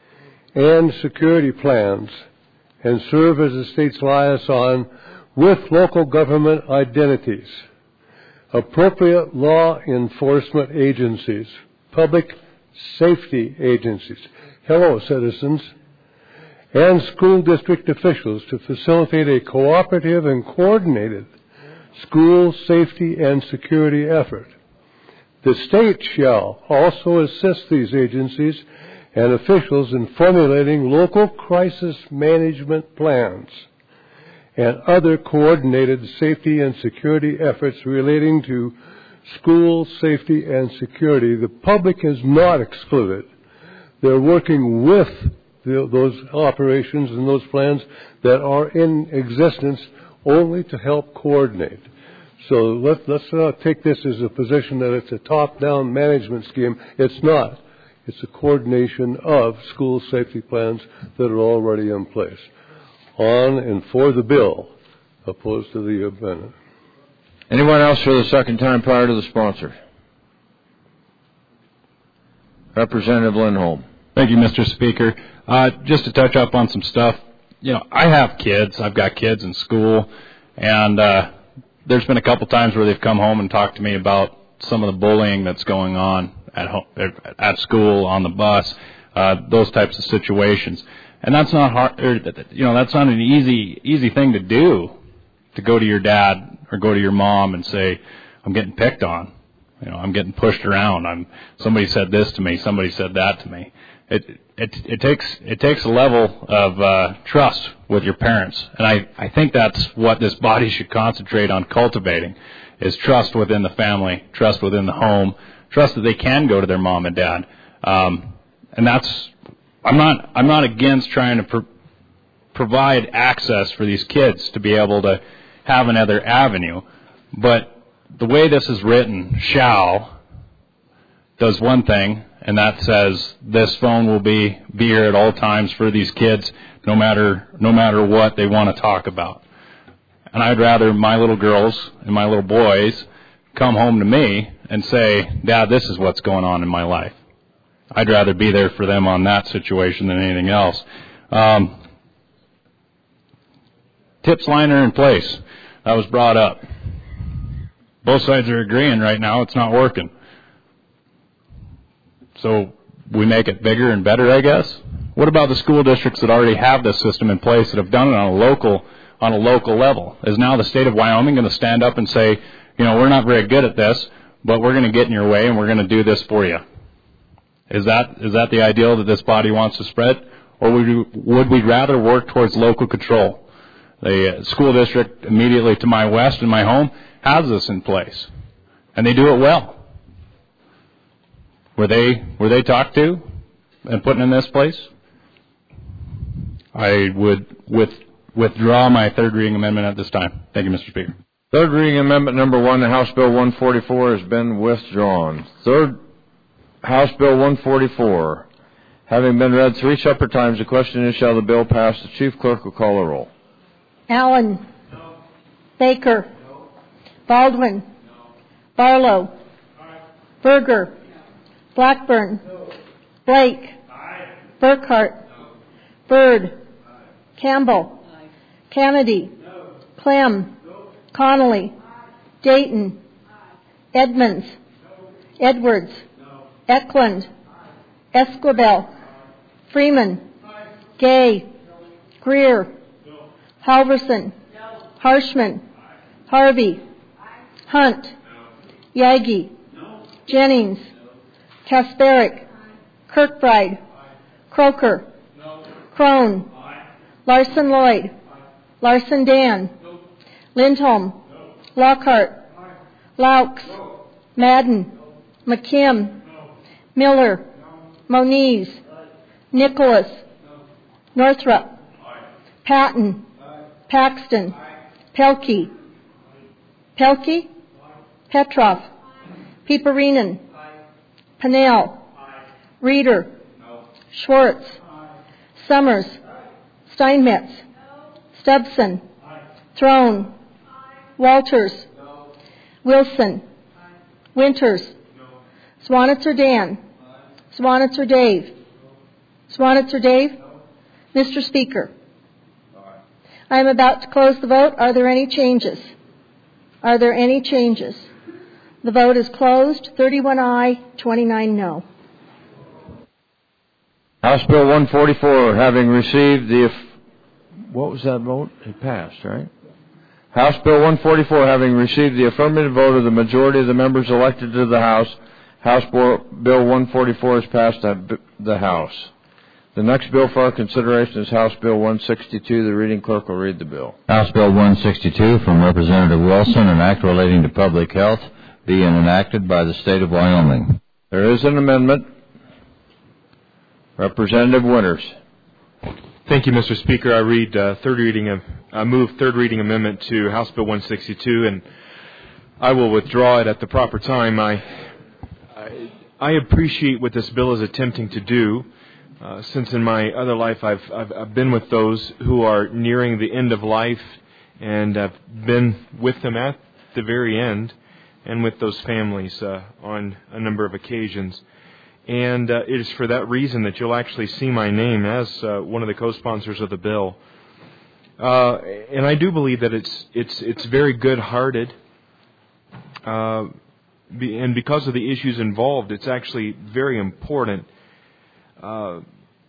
and security plans and serve as the state's liaison with local government identities, appropriate law enforcement agencies, public safety agencies, hello citizens, and school district officials to facilitate a cooperative and coordinated school safety and security effort. The state shall also assist these agencies and officials in formulating local crisis management plans and other coordinated safety and security efforts relating to school safety and security. The public is not excluded. They're working with The, those operations and those plans that are in existence only to help coordinate. So let, let's not take this as a position that it's a top-down management scheme. It's not. It's a coordination of school safety plans that are already in place. On and for the bill, opposed to the amendment. Anyone else for the second time prior to the sponsor? Representative Lindholm. Thank you, Mister Speaker. Uh, just to touch up on some stuff, you know, I have kids. I've got kids in school, and uh, there's been a couple times where they've come home and talked to me about some of the bullying that's going on at home, at school, on the bus, uh, those types of situations. And that's not hard, or, you know, that's not an easy easy thing to do, to go to your dad or go to your mom and say, I'm getting picked on. You know, I'm getting pushed around. I'm somebody said this to me. Somebody said that to me. It it it takes it takes a level of uh, trust with your parents, and I, I think that's what this body should concentrate on cultivating: is trust within the family, trust within the home, trust that they can go to their mom and dad. Um, and that's I'm not I'm not against trying to pro- provide access for these kids to be able to have another avenue, but the way this is written, shall does one thing. And that says this phone will be, be here at all times for these kids, no matter no matter what they want to talk about. And I'd rather my little girls and my little boys come home to me and say, Dad, this is what's going on in my life. I'd rather be there for them on that situation than anything else. Um, tips line are in place. That was brought up. Both sides are agreeing right now it's not working. So we make it bigger and better, I guess. What about the school districts that already have this system in place, that have done it on a local on a local level? Is now the state of Wyoming going to stand up and say, you know, we're not very good at this, but we're going to get in your way and we're going to do this for you? Is that is that the ideal that this body wants to spread, or would we, would we rather work towards local control? The uh, school district immediately to my west in my home has this in place, and they do it well. Were they were they talked to and put in this place? I would with, withdraw my third reading amendment at this time. Thank you, Mister Speaker. Third reading amendment number one to House Bill one forty-four has been withdrawn. Third, House Bill one forty-four. Having been read three separate times, the question is, shall the bill pass? The Chief Clerk will call the roll. Allen. No. Baker. No. Baldwin. No. Barlow. Aye. Berger. No. Blackburn. No. Blake. Aye. Burkhart. No. Byrd. Aye. Campbell. Aye. Kennedy. No. Clem. No. Connolly. Aye. Dayton. Aye. Edmonds. No. Edwards. No. Eklund. Aye. Esquibel. Aye. Freeman. Aye. Gay. No. Greer. No. Halverson. No. Harshman. Aye. Harvey. Aye. Hunt. No. Yagi. No. Jennings. No. Kasperick. Aye. Kirkbride. Aye. Croker. No. Crone. Aye. Larson Lloyd. Aye. Larson Dan. No. Lindholm. No. Lockhart. Aye. Laux. No. Madden. No. McKim. No. Miller. No. Moniz. Aye. Nicholas. No. Northrup. Aye. Patton. Aye. Paxton. Aye. Pelkey. Aye. Pelkey. Aye. Petrov. Aye. Peeperinen. Aye. Pannell. Aye. Reeder. No. Schwartz. Aye. Summers. Aye. Steinmetz. No. Stubson. Aye. Throne. Aye. Walters. No. Wilson. Aye. Winters. No. Swanitzer Dan. Aye. Swanitzer Dave. No. Swanitzer Dave. No. Mister Speaker. Aye. I am about to close the vote. Are there any changes? Are there any changes? The vote is closed. thirty-one aye, twenty-nine no. House Bill one forty-four, having received the... What was that vote? It passed, right? House Bill one forty-four, having received the affirmative vote of the majority of the members elected to the House, House Bill one forty-four has passed the House. The next bill for our consideration is House Bill one sixty-two. The reading clerk will read the bill. House Bill one sixty-two from Representative Wilson, an act relating to public health, being enacted by the state of Wyoming. There is an amendment. Representative Winters. Thank you, Mister Speaker. I read uh, third reading of, I move third reading amendment to House Bill one sixty-two, and I will withdraw it at the proper time. I I, I appreciate what this bill is attempting to do. Uh, since in my other life I've, I've I've been with those who are nearing the end of life, and I've been with them at the very end, and with those families uh, on a number of occasions. And uh, it is for that reason that you'll actually see my name as uh, one of the co-sponsors of the bill. Uh, and I do believe that it's it's it's very good-hearted, uh, be, and because of the issues involved, it's actually very important. Uh,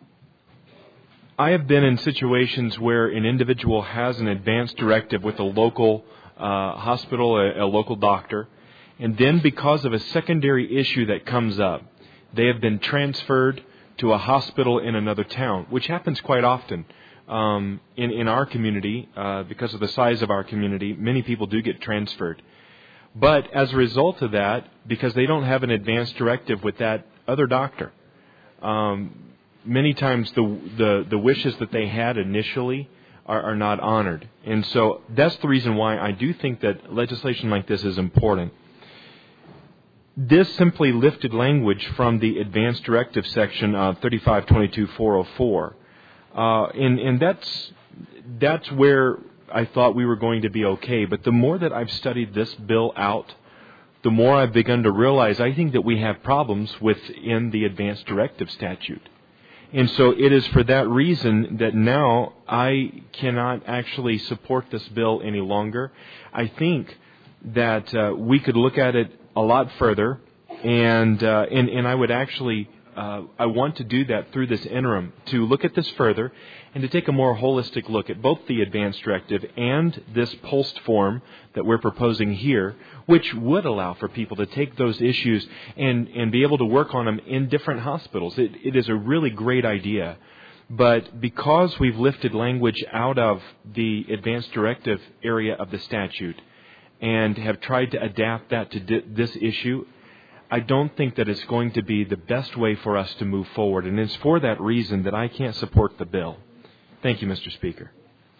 I have been in situations where an individual has an advance directive with a local uh, hospital, a, a local doctor, and then because of a secondary issue that comes up, they have been transferred to a hospital in another town, which happens quite often um, in, in our community. Uh, because of the size of our community, many people do get transferred. But as a result of that, because they don't have an advance directive with that other doctor, um, many times the, the, the wishes that they had initially are, are not honored. And so that's the reason why I do think that legislation like this is important. This simply lifted language from the Advanced Directive section of thirty-five twenty-two dash four oh four. Uh, and, and that's, that's where I thought we were going to be okay. But the more that I've studied this bill out, the more I've begun to realize I think that we have problems within the Advanced Directive statute. And so it is for that reason that now I cannot actually support this bill any longer. I think that uh, we could look at it a lot further, and uh, and, and I would actually, uh, I want to do that through this interim, to look at this further and to take a more holistic look at both the Advanced Directive and this POLST form that we're proposing here, which would allow for people to take those issues and, and be able to work on them in different hospitals. It, it is a really great idea But because we've lifted language out of the advanced directive area of the statute and have tried to adapt that to di- this issue, I don't think that it's going to be the best way for us to move forward. And it's for that reason that I can't support the bill. Thank you, Mister Speaker.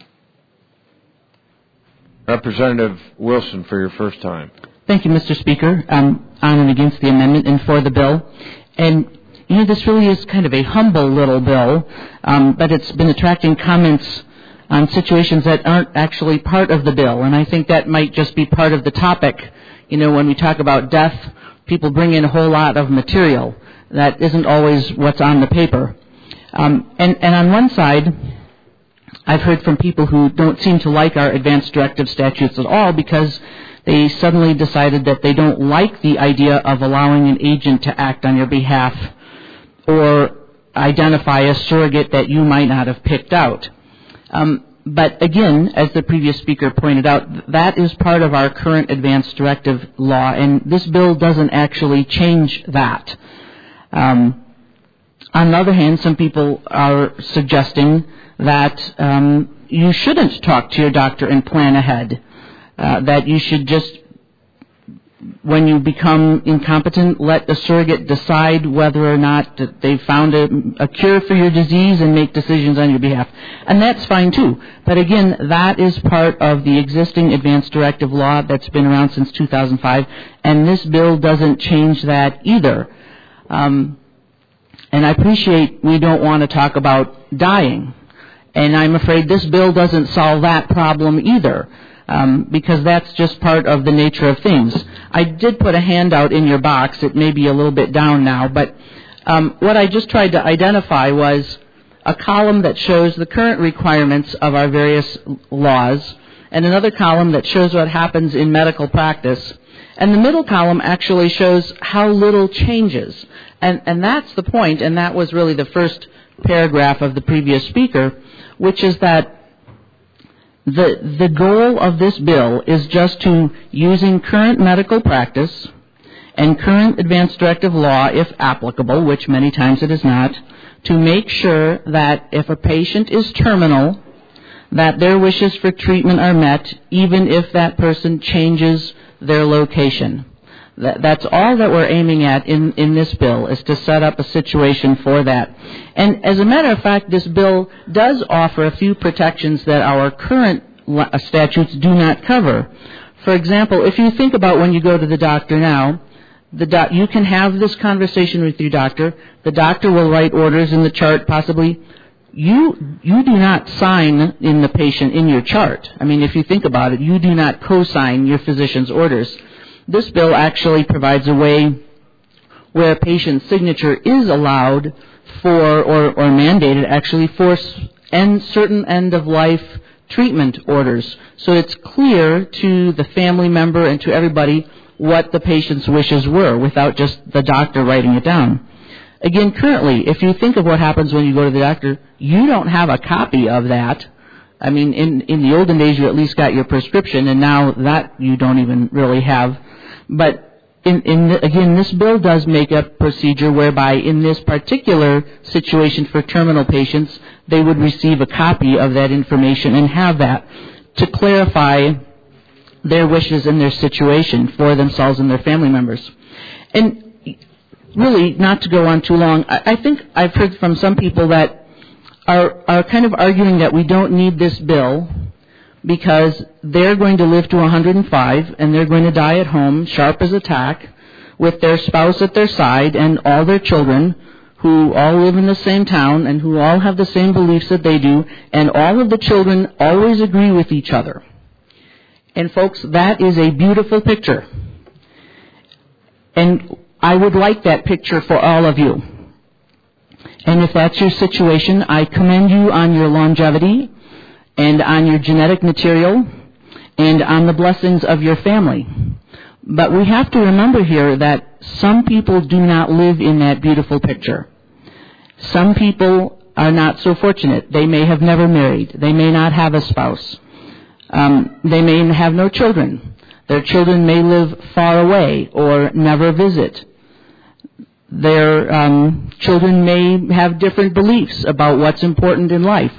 Representative Wilson, for your first time. Thank you, Mister Speaker. I'm on and against the amendment and for the bill. And, you know, this really is kind of a humble little bill, um, but it's been attracting comments on situations that aren't actually part of the bill. And I think that might just be part of the topic. You know, when we talk about death, people bring in a whole lot of material that isn't always what's on the paper. Um, and, and on one side, I've heard from people who don't seem to like our advanced directive statutes at all because they suddenly decided that they don't like the idea of allowing an agent to act on your behalf or identify a surrogate that you might not have picked out. Um, but again, as the previous speaker pointed out, that is part of our current advanced directive law, and this bill doesn't actually change that. Um, on the other hand, some people are suggesting that um, you shouldn't talk to your doctor and plan ahead, uh, that you should just, when you become incompetent, let the surrogate decide whether or not they've found a, a cure for your disease and make decisions on your behalf. And that's fine too. But again, that is part of the existing advanced directive law that's been around since two thousand five, and this bill doesn't change that either. Um, and I appreciate we don't want to talk about dying. And I'm afraid this bill doesn't solve that problem either, um, because that's just part of the nature of things. I did put a handout in your box. It may be a little bit down now, but um, what I just tried to identify was a column that shows the current requirements of our various laws, and another column that shows what happens in medical practice. And the middle column actually shows how little changes. And, and that's the point, and that was really the first paragraph of the previous speaker, which is that the the goal of this bill is just to, using current medical practice and current advanced directive law, if applicable, which many times it is not, to make sure that if a patient is terminal, that their wishes for treatment are met, even if that person changes their location. That, that's all that we're aiming at in, in this bill, is to set up a situation for that. And as a matter of fact, this bill does offer a few protections that our current statutes do not cover. For example, if you think about when you go to the doctor now, the doc, you can have this conversation with your doctor. The doctor will write orders in the chart, possibly. You you do not sign in the patient in your chart. I mean, if you think about it, you do not co-sign your physician's orders. This bill actually provides a way where a patient's signature is allowed for, or, or mandated actually, for end, certain end-of-life treatment orders. So it's clear to the family member and to everybody what the patient's wishes were without just the doctor writing it down. Again, currently, if you think of what happens when you go to the doctor, you don't have a copy of that. I mean, in, in the olden days, you at least got your prescription, and now that you don't even really have. But in, in the, again, this bill does make a procedure whereby in this particular situation for terminal patients, they would receive a copy of that information and have that to clarify their wishes and their situation for themselves and their family members. And really, not to go on too long, I, I think I've heard from some people that are, are kind of arguing that we don't need this bill because they're going to live to one hundred five and they're going to die at home, sharp as a tack, with their spouse at their side and all their children who all live in the same town and who all have the same beliefs that they do, and all of the children always agree with each other. And folks, that is a beautiful picture. And I would like that picture for all of you. And if that's your situation, I commend you on your longevity and on your genetic material and on the blessings of your family. But we have to remember here that some people do not live in that beautiful picture. Some people are not so fortunate. They may have never married. They may not have a spouse. Um, they may have no children. Their children may live far away or never visit. their um, children may have different beliefs about what's important in life.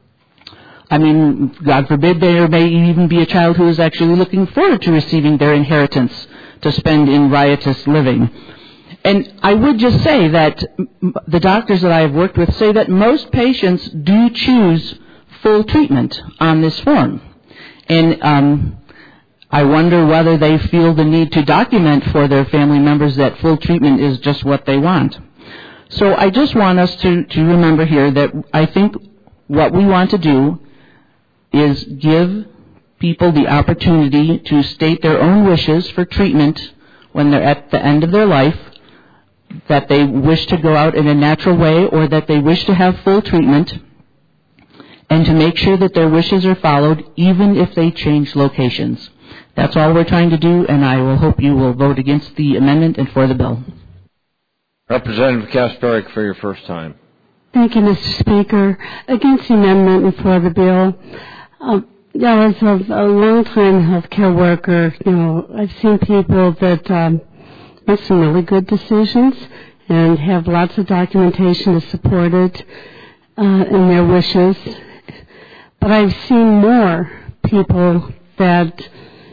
I mean, God forbid, there may even be a child who is actually looking forward to receiving their inheritance to spend in riotous living. And I would just say that the doctors that I have worked with say that most patients do choose full treatment on this form. And um, I wonder whether they feel the need to document for their family members that full treatment is just what they want. So I just want us to, to remember here that I think what we want to do is give people the opportunity to state their own wishes for treatment when they're at the end of their life, that they wish to go out in a natural way or that they wish to have full treatment, and to make sure that their wishes are followed even if they change locations. That's all we're trying to do, and I will hope you will vote against the amendment and for the bill. Representative Kasparik for your first time. Thank you, Mister Speaker. Against the amendment and for the bill. Um, yeah, as a, a long-time healthcare worker, you know, I've seen people that um, make some really good decisions and have lots of documentation to support it uh, in their wishes. But I've seen more people that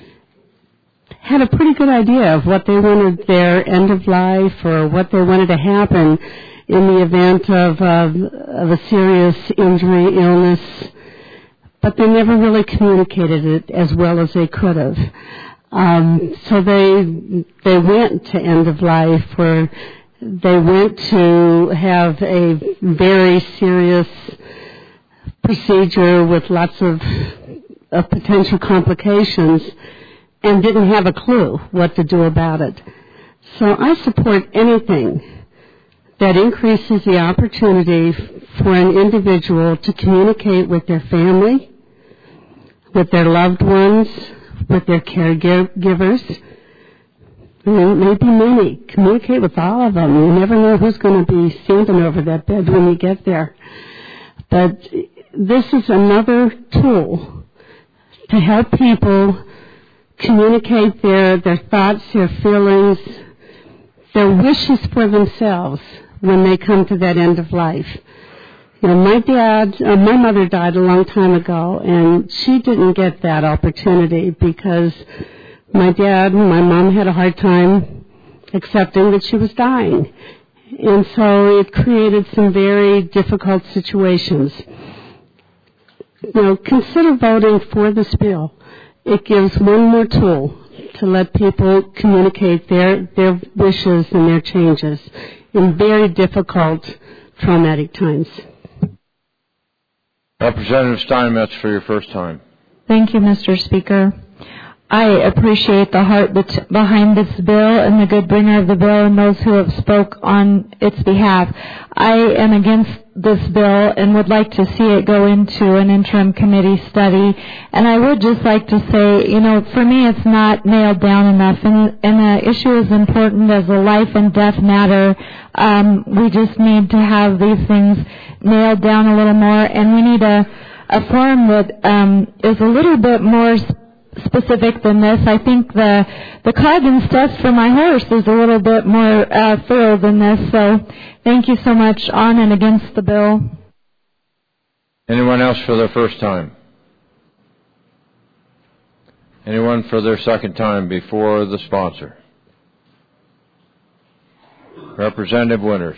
had a pretty good idea of what they wanted their end of life or what they wanted to happen in the event of, uh, of a serious injury, illness, but they never really communicated it as well as they could have. Um, so they they went to end of life, or they went to have a very serious procedure with lots of, of potential complications, and didn't have a clue what to do about it. So I support anything that increases the opportunity for an individual to communicate with their family, with their loved ones, with their caregivers. Maybe many. Communicate with all of them. You never know who's going to be standing over that bed when you get there. But this is another tool to help people communicate their, their thoughts, their feelings, their wishes for themselves when they come to that end of life. You know, my dad, uh, my mother died a long time ago, and she didn't get that opportunity because my dad and my mom had a hard time accepting that she was dying. And so it created some very difficult situations. You know, consider voting for this bill. It gives one more tool to let people communicate their, their wishes and their changes in very difficult, traumatic times. Representative Steinmetz for your first time. Thank you, Mister Speaker. I appreciate the heart that's behind this bill and the good bringer of the bill and those who have spoke on its behalf. I am against this bill and would like to see it go into an interim committee study. And I would just like to say, you know, for me it's not nailed down enough, and, and the issue is important as a life and death matter. Um, we just need to have these things nailed down a little more, and we need a, a form that um, is a little bit more sp- specific than this. I think the the Coggins test for my horse is a little bit more uh, thorough than this. So thank you so much. On and against the bill. Anyone else for their first time? Anyone for their second time before the sponsor? Representative Winters.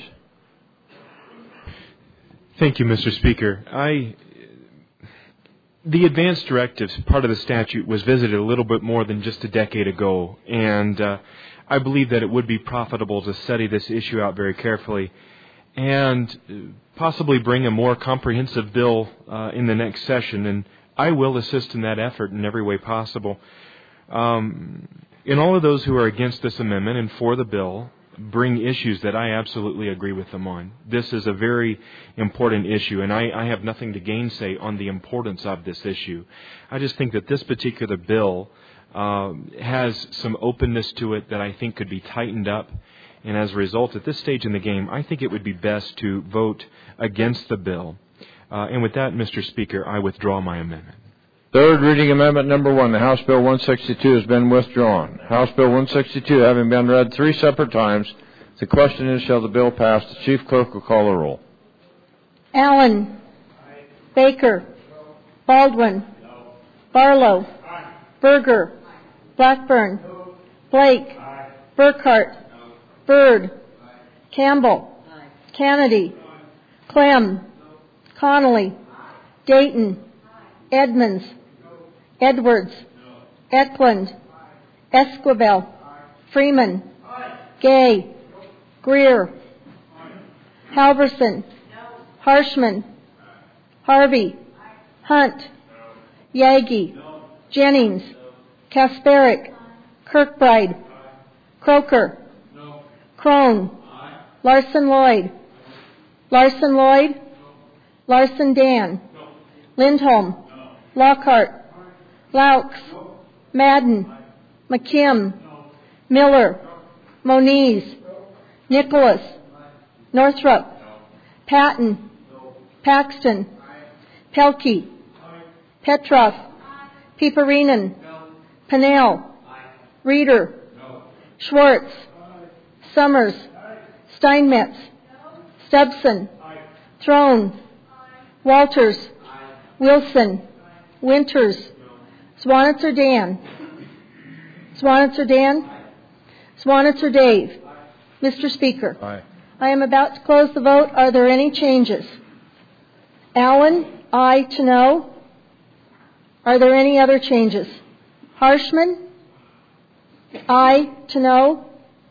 Thank you, Mister Speaker. I The advance directives, part of the statute, was visited a little bit more than just a decade ago, and uh, I believe that it would be profitable to study this issue out very carefully and possibly bring a more comprehensive bill uh, in the next session, and I will assist in that effort in every way possible. Um, in all of those who are against this amendment and for the bill, bring issues that I absolutely agree with them on. This is a very important issue, and I, I have nothing to gainsay on the importance of this issue. I just think that this particular bill um, has some openness to it that I think could be tightened up, and as a result, at this stage in the game, I think it would be best to vote against the bill. Uh, and with that, Mister Speaker, I withdraw my amendment. Third reading amendment number one, the House Bill one sixty-two has been withdrawn. House Bill one sixty-two having been read three separate times, The question is, shall the bill pass? The Chief Clerk will call the roll. Allen. Baker. Baldwin. Barlow. Berger. Blackburn. Blake. Burkhart. Byrd. Campbell. Kennedy. Clem. Connolly. Dayton. Edmonds. Edwards. Eklund. Esquivel. Freeman. Gay. Greer. Halverson. Harshman. Harvey. Hunt. Yagi. Jennings. Kasparic. Kirkbride. Croker. Crone. Larson Lloyd. Larson Lloyd. Larson Dan. Lindholm. Lockhart. Laux. Madden. McKim. Miller. Moniz. Nicholas. Northrup. Patton. Paxton. Pelkey. Petroff. Piperinen. Pennell. Reeder. Schwartz. Summers. Steinmetz. Stubson. Throne. Walters. Wilson. Winters. Swanitzer Dan. Swanitzer Dan. Swanitzer Dave. Mister Speaker. Aye. I am about to close the vote. Are there any changes? Allen, aye to no. Are there any other changes? Harshman, aye to no.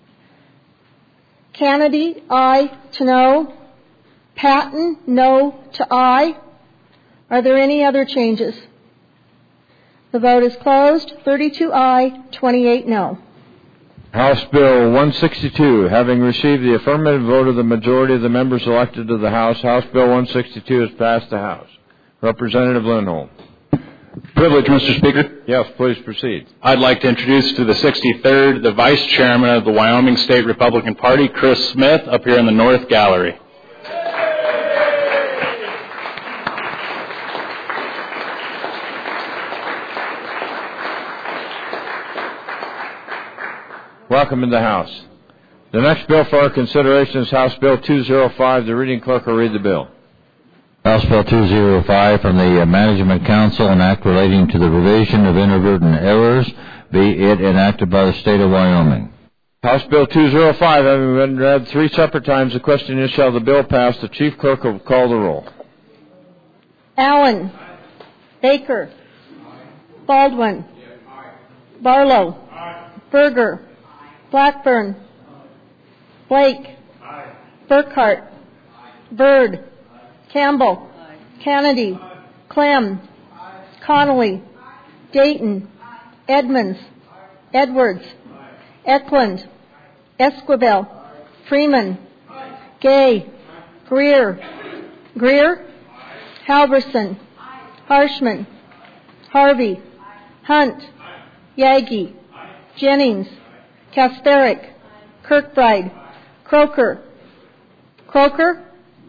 Kennedy, aye to no. Patton, no to aye. Are there any other changes? The vote is closed. thirty-two aye, twenty-eight no. House Bill one sixty-two, having received the affirmative vote of the majority of the members elected to the House, House Bill one sixty-two has passed the House. Representative Lindholm. Privilege, Mister Speaker. Yes, please proceed. I'd like to introduce to the sixty-third the Vice Chairman of the Wyoming State Republican Party, Chris Smith, up here in the North Gallery. Welcome in the House. The next bill for our consideration is House Bill two oh five. The reading clerk will read the bill. House Bill two oh five from the uh, Management Council, an act relating to the revision of inadvertent errors, be it enacted by the State of Wyoming. House Bill two oh five having been read three separate times, the question is, shall the bill pass? The Chief Clerk will call the roll. Allen. Baker. Baldwin. Barlow. Berger. Blackburn. Blake. Burkhart. Byrd. Campbell. Kennedy. Clem. Connolly. Dayton. Edmonds. Edwards. Eklund. Esquivel. Freeman. Gay. Greer. Greer. Halverson. Harshman. Harvey. Hunt. Yagi. Jennings. Kasparic. Kirkbride. Croker. Croker.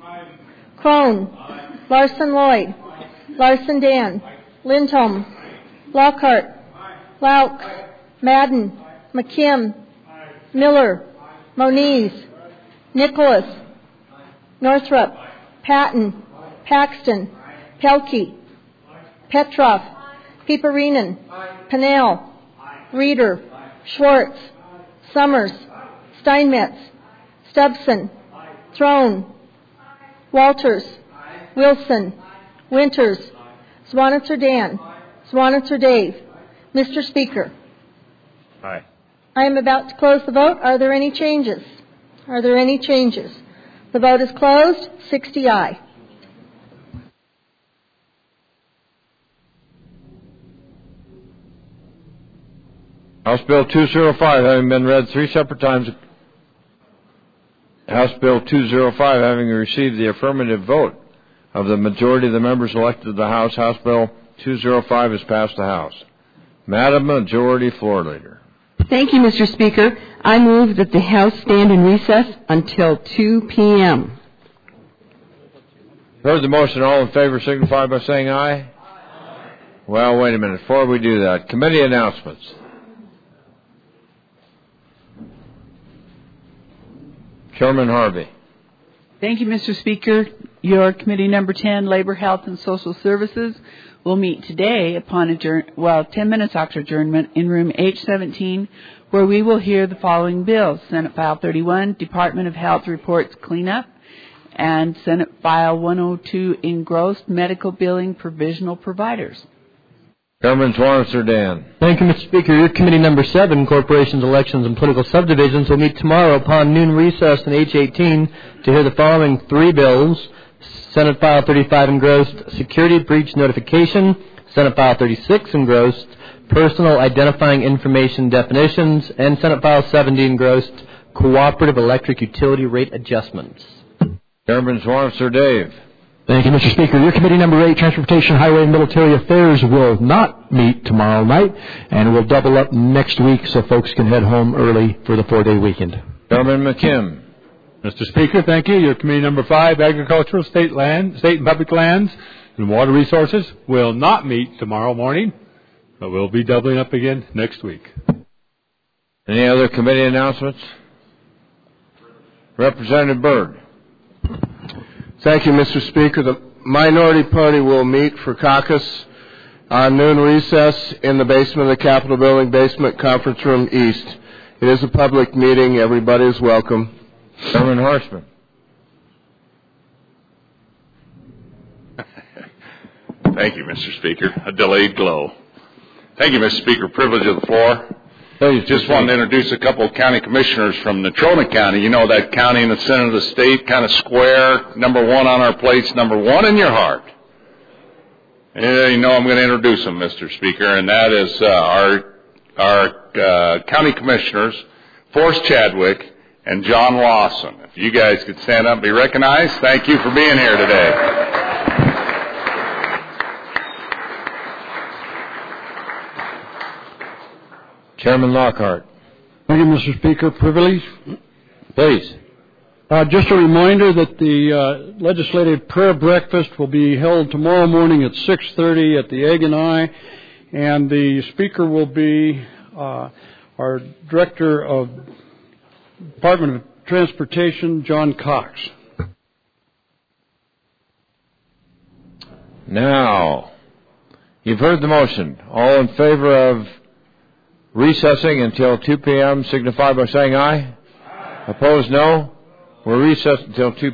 Crone. Larson Lloyd. Larson Dan. Lindholm. Lockhart. Laux. Madden. McKim. Miller. Moniz. Nicholas. Northrup. Patton. Paxton. Pelkey. Petroff. Piperinen. Pennell. Reeder. Schwartz. Summers. Steinmetz. Stubson. Throne. Walters. Wilson. Winters. Swanitzer Dan. Swanitzer Dave. Mister Speaker. Aye. I am about to close the vote. Are there any changes? Are there any changes? The vote is closed. sixty aye. House Bill two oh five having been read three separate times, House Bill two oh five having received the affirmative vote of the majority of the members elected to the House, House Bill two oh five has passed the House. Madam Majority Floor Leader. Thank you, Mister Speaker. I move that the House stand in recess until two p.m. Heard the motion. All in favor signify by saying aye. Aye. Well, wait a minute. Before we do that, committee announcements. Chairman Harvey. Thank you, Mister Speaker. Your Committee Number ten, Labor, Health, and Social Services, will meet today upon adjourn, well, ten minutes after adjournment in room H seventeen, where we will hear the following bills. Senate File thirty-one, Department of Health Reports Cleanup, and Senate File one oh two, Engrossed Medical Billing Provisional Providers. Chairman Swanner-Cerdan. Thank you, Mister Speaker. Your Committee Number seven, Corporations, Elections, and Political Subdivisions, will meet tomorrow upon noon recess in H eighteen to hear the following three bills. Senate File thirty-five, Engrossed Security Breach Notification. Senate File thirty-six, Engrossed Personal Identifying Information Definitions. And Senate File seventy, Engrossed Cooperative Electric Utility Rate Adjustments. Chairman Swanner Dave. Thank you, Mister Speaker. Your Committee Number eight, Transportation, Highway, and Military Affairs, will not meet tomorrow night, and will double up next week so folks can head home early for the four-day weekend. Chairman McKim. Mister Speaker, thank you. Your Committee Number five, Agricultural, State Land, State and Public Lands, and Water Resources, will not meet tomorrow morning, but will be doubling up again next week. Any other committee announcements? Representative Byrd. Thank you, Mister Speaker. The Minority Party will meet for caucus on noon recess in the basement of the Capitol Building, basement conference room east. It is a public meeting. Everybody is welcome. Chairman Horstman. Thank you, Mister Speaker. A delayed glow. Thank you, Mister Speaker. Privilege of the floor. Please, just wanted to introduce a couple of county commissioners from Natrona County. You know, that county in the center of the state, kind of square, number one on our plates, number one in your heart. And you know I'm going to introduce them, Mister Speaker, and that is uh, our our uh, county commissioners, Forrest Chadwick and John Lawson. If you guys could stand up and be recognized, thank you for being here today. Chairman Lockhart. Thank you, Mister Speaker. Privilege. Please. Uh, just a reminder that the uh, legislative prayer breakfast will be held tomorrow morning at six thirty at the Egg and I, and the speaker will be uh, our Director of Department of Transportation, John Cox. Now, you've heard the motion. All in favor of recessing until two p.m. signify by saying aye. Aye. Opposed, no. We're recessed until two